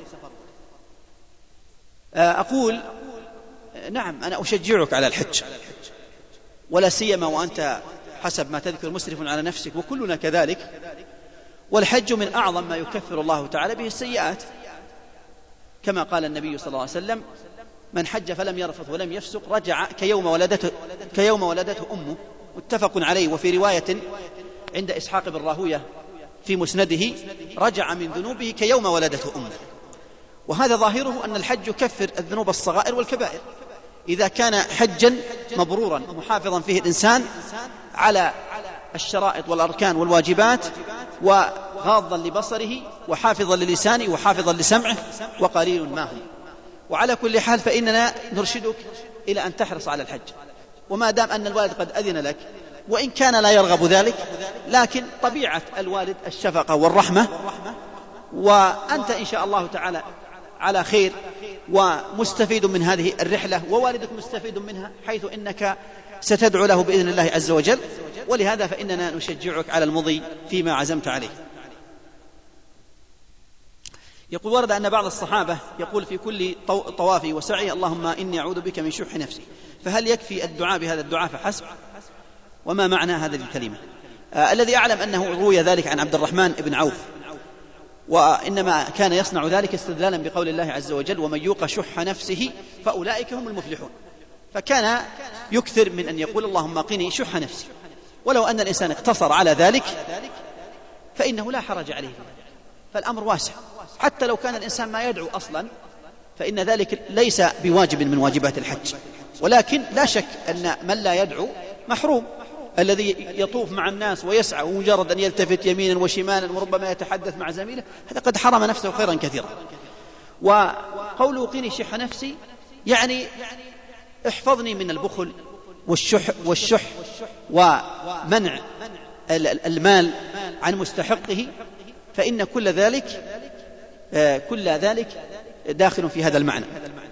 أقول: نعم، أنا أشجعك على الحج، ولا سيما وأنت حسب ما تذكر مسرف على نفسك، وكلنا كذلك. والحج من أعظم ما يكفر الله تعالى به السيئات، كما قال النبي صلى الله عليه وسلم: من حج فلم يرفث ولم يفسق رجع كيوم ولدته, كيوم ولدته أمه، متفق عليه. وفي رواية عند إسحاق بن راهوية في مسنده: رجع من ذنوبه كيوم ولدته أمه. وهذا ظاهره أن الحج يكفر الذنوب الصغائر والكبائر إذا كان حجا مبرورا محافظا فيه الإنسان على الشرائط والأركان والواجبات، وغاضا لبصره، وحافظا للسانه، وحافظا لسمعه، وقليل ما هم. وعلى كل حال فإننا نرشدك إلى أن تحرص على الحج، وما دام أن الوالد قد أذن لك، وإن كان لا يرغب ذلك، لكن طبيعة الوالد الشفقة والرحمة، وأنت إن شاء الله تعالى على خير ومستفيد من هذه الرحلة، ووالدك مستفيد منها، حيث إنك ستدعو له بإذن الله عز وجل. ولهذا فإننا نشجعك على المضي فيما عزمت عليه. يقول: ورد أن بعض الصحابة يقول في كل طواف وسعي: اللهم إني أعوذ بك من شح نفسي. فهل يكفي الدعاء بهذا الدعاء فحسب؟ وما معنى هذه الكلمة؟ آه الذي أعلم أنه روي ذلك عن عبد الرحمن بن عوف، وإنما كان يصنع ذلك استدلالا بقول الله عز وجل: ومن يوق شح نفسه فأولئك هم المفلحون. فكان يكثر من أن يقول: اللهم قني شح نفسي. ولو أن الإنسان اقتصر على ذلك فإنه لا حرج عليه، فالأمر واسع. حتى لو كان الإنسان ما يدعو أصلا فإن ذلك ليس بواجب من واجبات الحج، ولكن لا شك أن من لا يدعو محروم. الذي يطوف مع الناس ويسعى ومجرد أن يلتفت يمينا وشمالا وربما يتحدث مع زميله، هذا قد حرم نفسه خيرا كثيرا. وقوله قيني شح نفسي يعني احفظني من البخل والشح, والشح ومنع المال عن مستحقه، فإن كل ذلك كل ذلك داخل في هذا المعنى.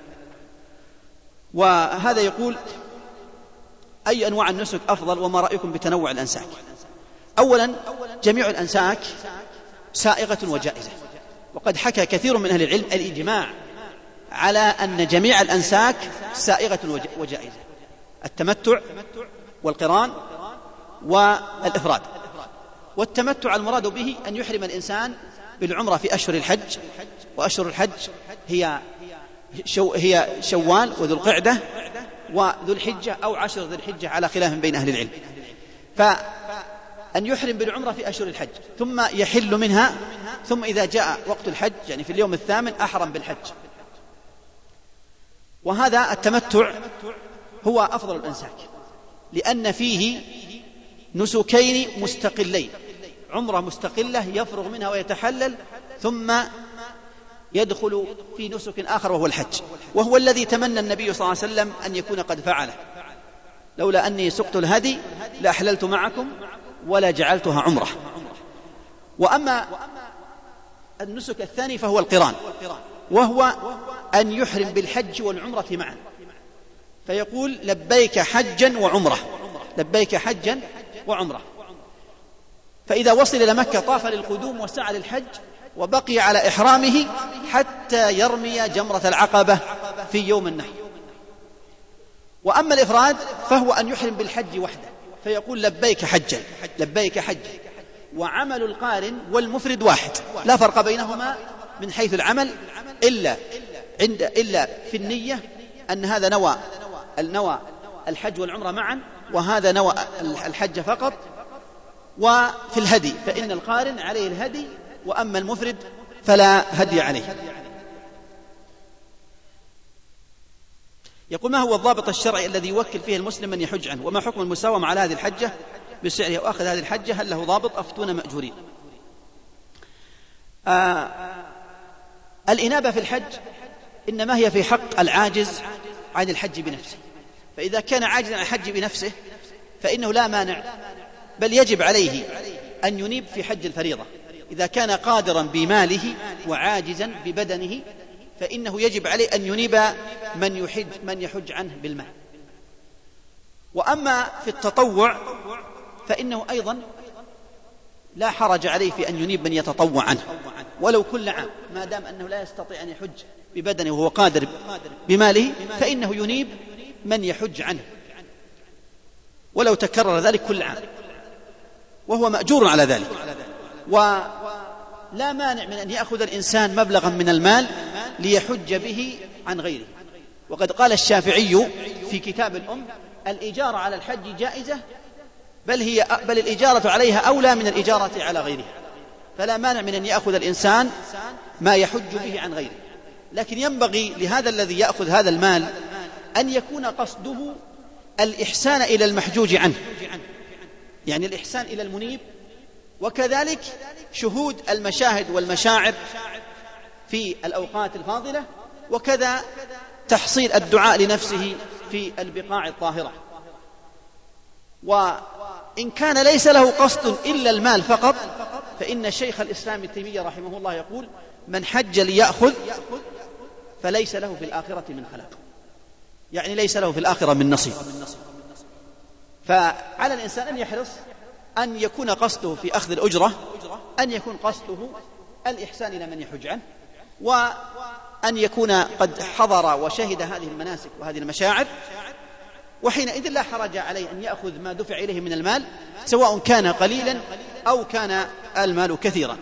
وهذا يقول: أي أنواع النسك أفضل، وما رأيكم بتنوع الأنساك؟ أولا، جميع الأنساك سائغة وجائزة، وقد حكى كثير من أهل العلم الإجماع على أن جميع الأنساك سائغة وجائزة: التمتع والقران والإفراد. والتمتع المراد به أن يحرم الإنسان بالعمرة في أشهر الحج، وأشهر الحج هي شو هي شوال وذو القعدة وذو الحجة أو عشر ذي الحجة على خلاف بين أهل العلم. فأن يحرم بالعمرة في أشهر الحج ثم يحل منها، ثم إذا جاء وقت الحج يعني في اليوم الثامن أحرم بالحج. وهذا التمتع هو أفضل الأنساك، لأن فيه نسكين مستقلين: عمرة مستقلة يفرغ منها ويتحلل، ثم يدخل في نسك آخر وهو الحج، وهو الذي تمنى النبي صلى الله عليه وسلم أن يكون قد فعله: لولا أني سقت الهدي لأحللت معكم ولا جعلتها عمرة. وأما النسك الثاني فهو القران، وهو أن يحرم بالحج والعمرة معا، فيقول: لبيك حجا وعمرة، لبيك حجا وعمرة. فإذا وصل إلى مكة طاف للقدوم وسعى للحج، وبقي على إحرامه حتى يرمي جمرة العقبة في يوم النحر. وأما الإفراد فهو أن يحرم بالحج وحده، فيقول: لبيك حجا، لبيك حجا. وعمل القارن والمفرد واحد، لا فرق بينهما من حيث العمل إلا عند إلا في النية، أن هذا نوى النوى الحج والعمرة معا، وهذا نوى الحج فقط. وفي الهدي فإن القارن عليه الهدي، وأما المفرد فلا هدي عليه. يقول: ما هو الضابط الشرعي الذي يوكل فيه المسلم من يحج عنه؟ وما حكم المساومة على هذه الحجة بسعرها وأخذ هذه الحجة؟ هل له ضابط؟ أفتونا مأجورين. آه الإنابة في الحج إنما هي في حق العاجز عن الحج بنفسه، فإذا كان عاجزا عن الحج بنفسه فإنه لا مانع، بل يجب عليه أن ينيب في حج الفريضة. إذا كان قادرا بماله وعاجزا ببدنه فإنه يجب عليه أن ينيب من يحج من يحج عنه بالمال. وأما في التطوع فإنه أيضا لا حرج عليه في أن ينيب من يتطوع عنه ولو كل عام، ما دام أنه لا يستطيع أن يحج ببدنه وهو قادر بماله، فإنه ينيب من يحج عنه ولو تكرر ذلك كل عام، وهو مأجور على ذلك. ولا مانع من أن يأخذ الإنسان مبلغا من المال ليحج به عن غيره. وقد قال الشافعي في كتاب الأم: الإجارة على الحج جائزة، بل هي بل الإجارة عليها أولى من الإجارة على غيرها، فلا مانع من أن يأخذ الإنسان ما يحج به عن غيره. لكن ينبغي لهذا الذي يأخذ هذا المال أن يكون قصده الإحسان إلى المحجوج عنه، يعني الإحسان إلى المنيب، وكذلك شهود المشاهد والمشاعر في الأوقات الفاضلة، وكذا تحصيل الدعاء لنفسه في البقاع الطاهرة. وإن كان ليس له قصد إلا المال فقط فإن شيخ الإسلام ابن تيمية رحمه الله يقول: من حج ليأخذ فليس له في الآخرة من خلاق، يعني ليس له في الآخرة من نصيب. فعلى الإنسان أن يحرص أن يكون قصده في أخذ الأجرة أن يكون قصده الإحسان إلى من يحج عنه، وأن يكون قد حضر وشهد هذه المناسك وهذه المشاعر، وحينئذ لا حرج عليه أن يأخذ ما دفع إليه من المال، سواء كان قليلا أو كان المال كثيرا.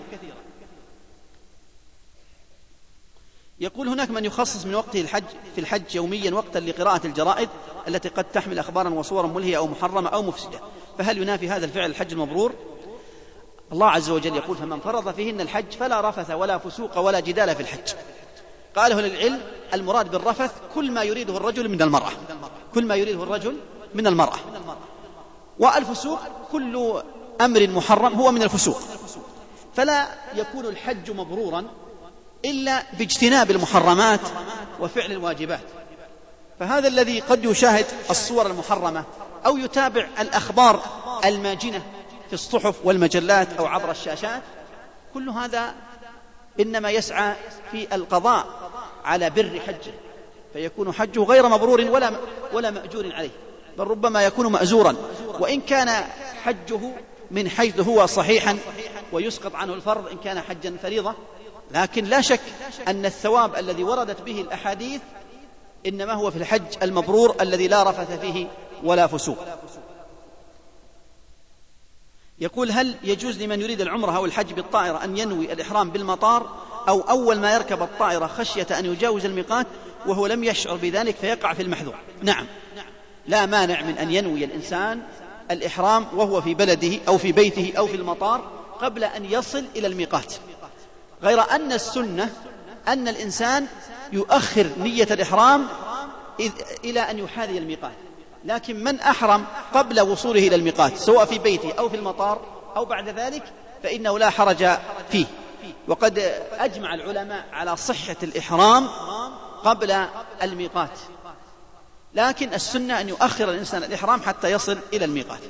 يقول: هناك من يخصص من وقته الحج في الحج يوميا وقتا لقراءة الجرائد التي قد تحمل أخبارا وصورا ملهية أو محرمة أو مفسدة، فهل ينافي هذا الفعل الحج المبرور؟ الله عز وجل يقول: فمن فرض فيهن الحج فلا رفث ولا فسوق ولا جدال في الحج. قاله للعلم: المراد بالرفث كل ما يريده الرجل من المرأة، كل ما يريده الرجل من المرأة، والفسوق كل أمر محرم هو من الفسوق. فلا يكون الحج مبرورا إلا باجتناب المحرمات وفعل الواجبات. فهذا الذي قد يشاهد الصور المحرمة أو يتابع الأخبار الماجنة في الصحف والمجلات أو عبر الشاشات، كل هذا إنما يسعى في القضاء على بر حجه، فيكون حجه غير مبرور ولا ولا مأجور عليه، بل ربما يكون مأزورا، وإن كان حجه من حيث هو صحيحا ويسقط عنه الفرض إن كان حجا فريضة، لكن لا شك أن الثواب الذي وردت به الأحاديث إنما هو في الحج المبرور الذي لا رفث فيه ولا فسوق. يقول: هل يجوز لمن يريد العمرة أو الحج بالطائرة أن ينوي الإحرام بالمطار أو أول ما يركب الطائرة خشية أن يجاوز الميقات وهو لم يشعر بذلك فيقع في المحذور؟ نعم، لا مانع من أن ينوي الإنسان الإحرام وهو في بلده أو في بيته أو في المطار قبل أن يصل إلى الميقات، غير أن السنة أن الإنسان يؤخر نية الإحرام إلى أن يحاذي الميقات. لكن من أحرم قبل وصوله إلى الميقات سواء في بيته أو في المطار أو بعد ذلك فإنه لا حرج فيه. وقد أجمع العلماء على صحة الإحرام قبل الميقات، لكن السنة أن يؤخر الإنسان الإحرام حتى يصل إلى الميقات.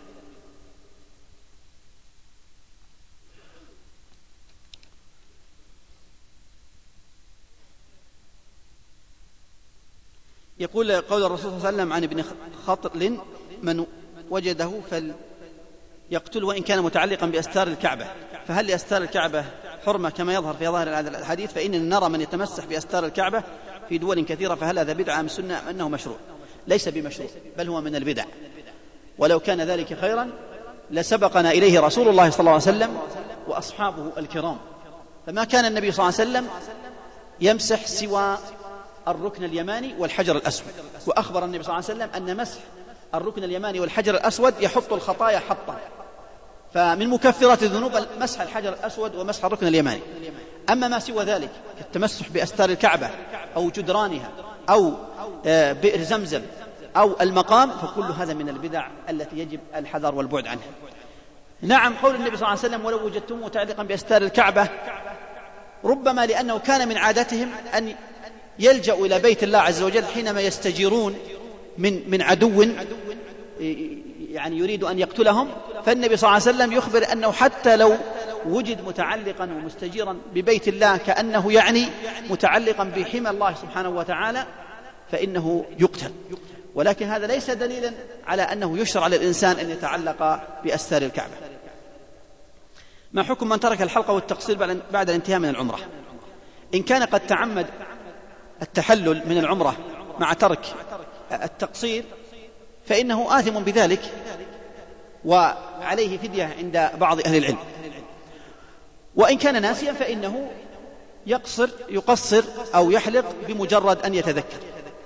يقول: قول الرسول صلى الله عليه وسلم عن ابن خطل: من وجده فليقتل وإن كان متعلقا بأستار الكعبة، فهل لأستار الكعبة حرمة كما يظهر في ظاهر هذا الحديث؟ فإننا نرى من يتمسح بأستار الكعبة في دول كثيرة، فهل هذا بدعة أم سنة أم أنه مشروع؟ ليس بمشروع، بل هو من البدع، ولو كان ذلك خيرا لسبقنا إليه رسول الله صلى الله عليه وسلم وأصحابه الكرام، فما كان النبي صلى الله عليه وسلم يمسح سوى الركن اليماني والحجر الأسود، وأخبر النبي صلى الله عليه وسلم أن مسح الركن اليماني والحجر الأسود يحط الخطايا حطا، فمن مكفرات الذنوب مسح الحجر الأسود ومسح الركن اليماني. أما ما سوى ذلك كالتمسح بأستار الكعبة أو جدرانها أو بئر زمزم أو المقام فكل هذا من البدع التي يجب الحذر والبعد عنها. نعم، قول النبي صلى الله عليه وسلم: ولو وجدتم متعلقا بأستار الكعبة، ربما لأنه كان من عادتهم أن يلجأوا إلى بيت الله عز وجل حينما يستجيرون من من عدو يعني يريد أن يقتلهم، فالنبي صلى الله عليه وسلم يخبر أنه حتى لو وجد متعلقا ومستجيرا ببيت الله كأنه يعني متعلقا بحمى الله سبحانه وتعالى فإنه يقتل. ولكن هذا ليس دليلا على أنه يشرع للإنسان أن يتعلق بأستار الكعبة. ما حكم من ترك الحلقة والتقصير بعد الانتهاء من العمرة؟ إن كان قد تعمد التحلل من العمرة مع ترك التقصير فإنه آثم بذلك وعليه فدية عند بعض أهل العلم، وإن كان ناسيا فإنه يقصر يقصر أو يحلق بمجرد أن يتذكر.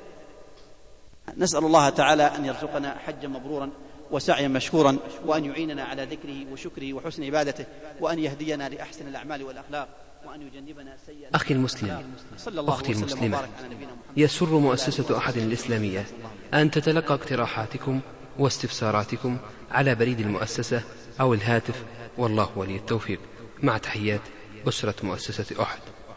نسأل الله تعالى أن يرزقنا حجا مبرورا وسعيا مشكورا، وأن يعيننا على ذكره وشكره وحسن عبادته، وأن يهدينا لأحسن الأعمال والأخلاق، وأن يجنبنا سيئات. أخي المسلم، أختي المسلمة، يسر مؤسسة أحد الإسلامية أن تتلقى اقتراحاتكم واستفساراتكم على بريد المؤسسة أو الهاتف، والله ولي التوفيق. مع تحيات أسرة مؤسسة أحد.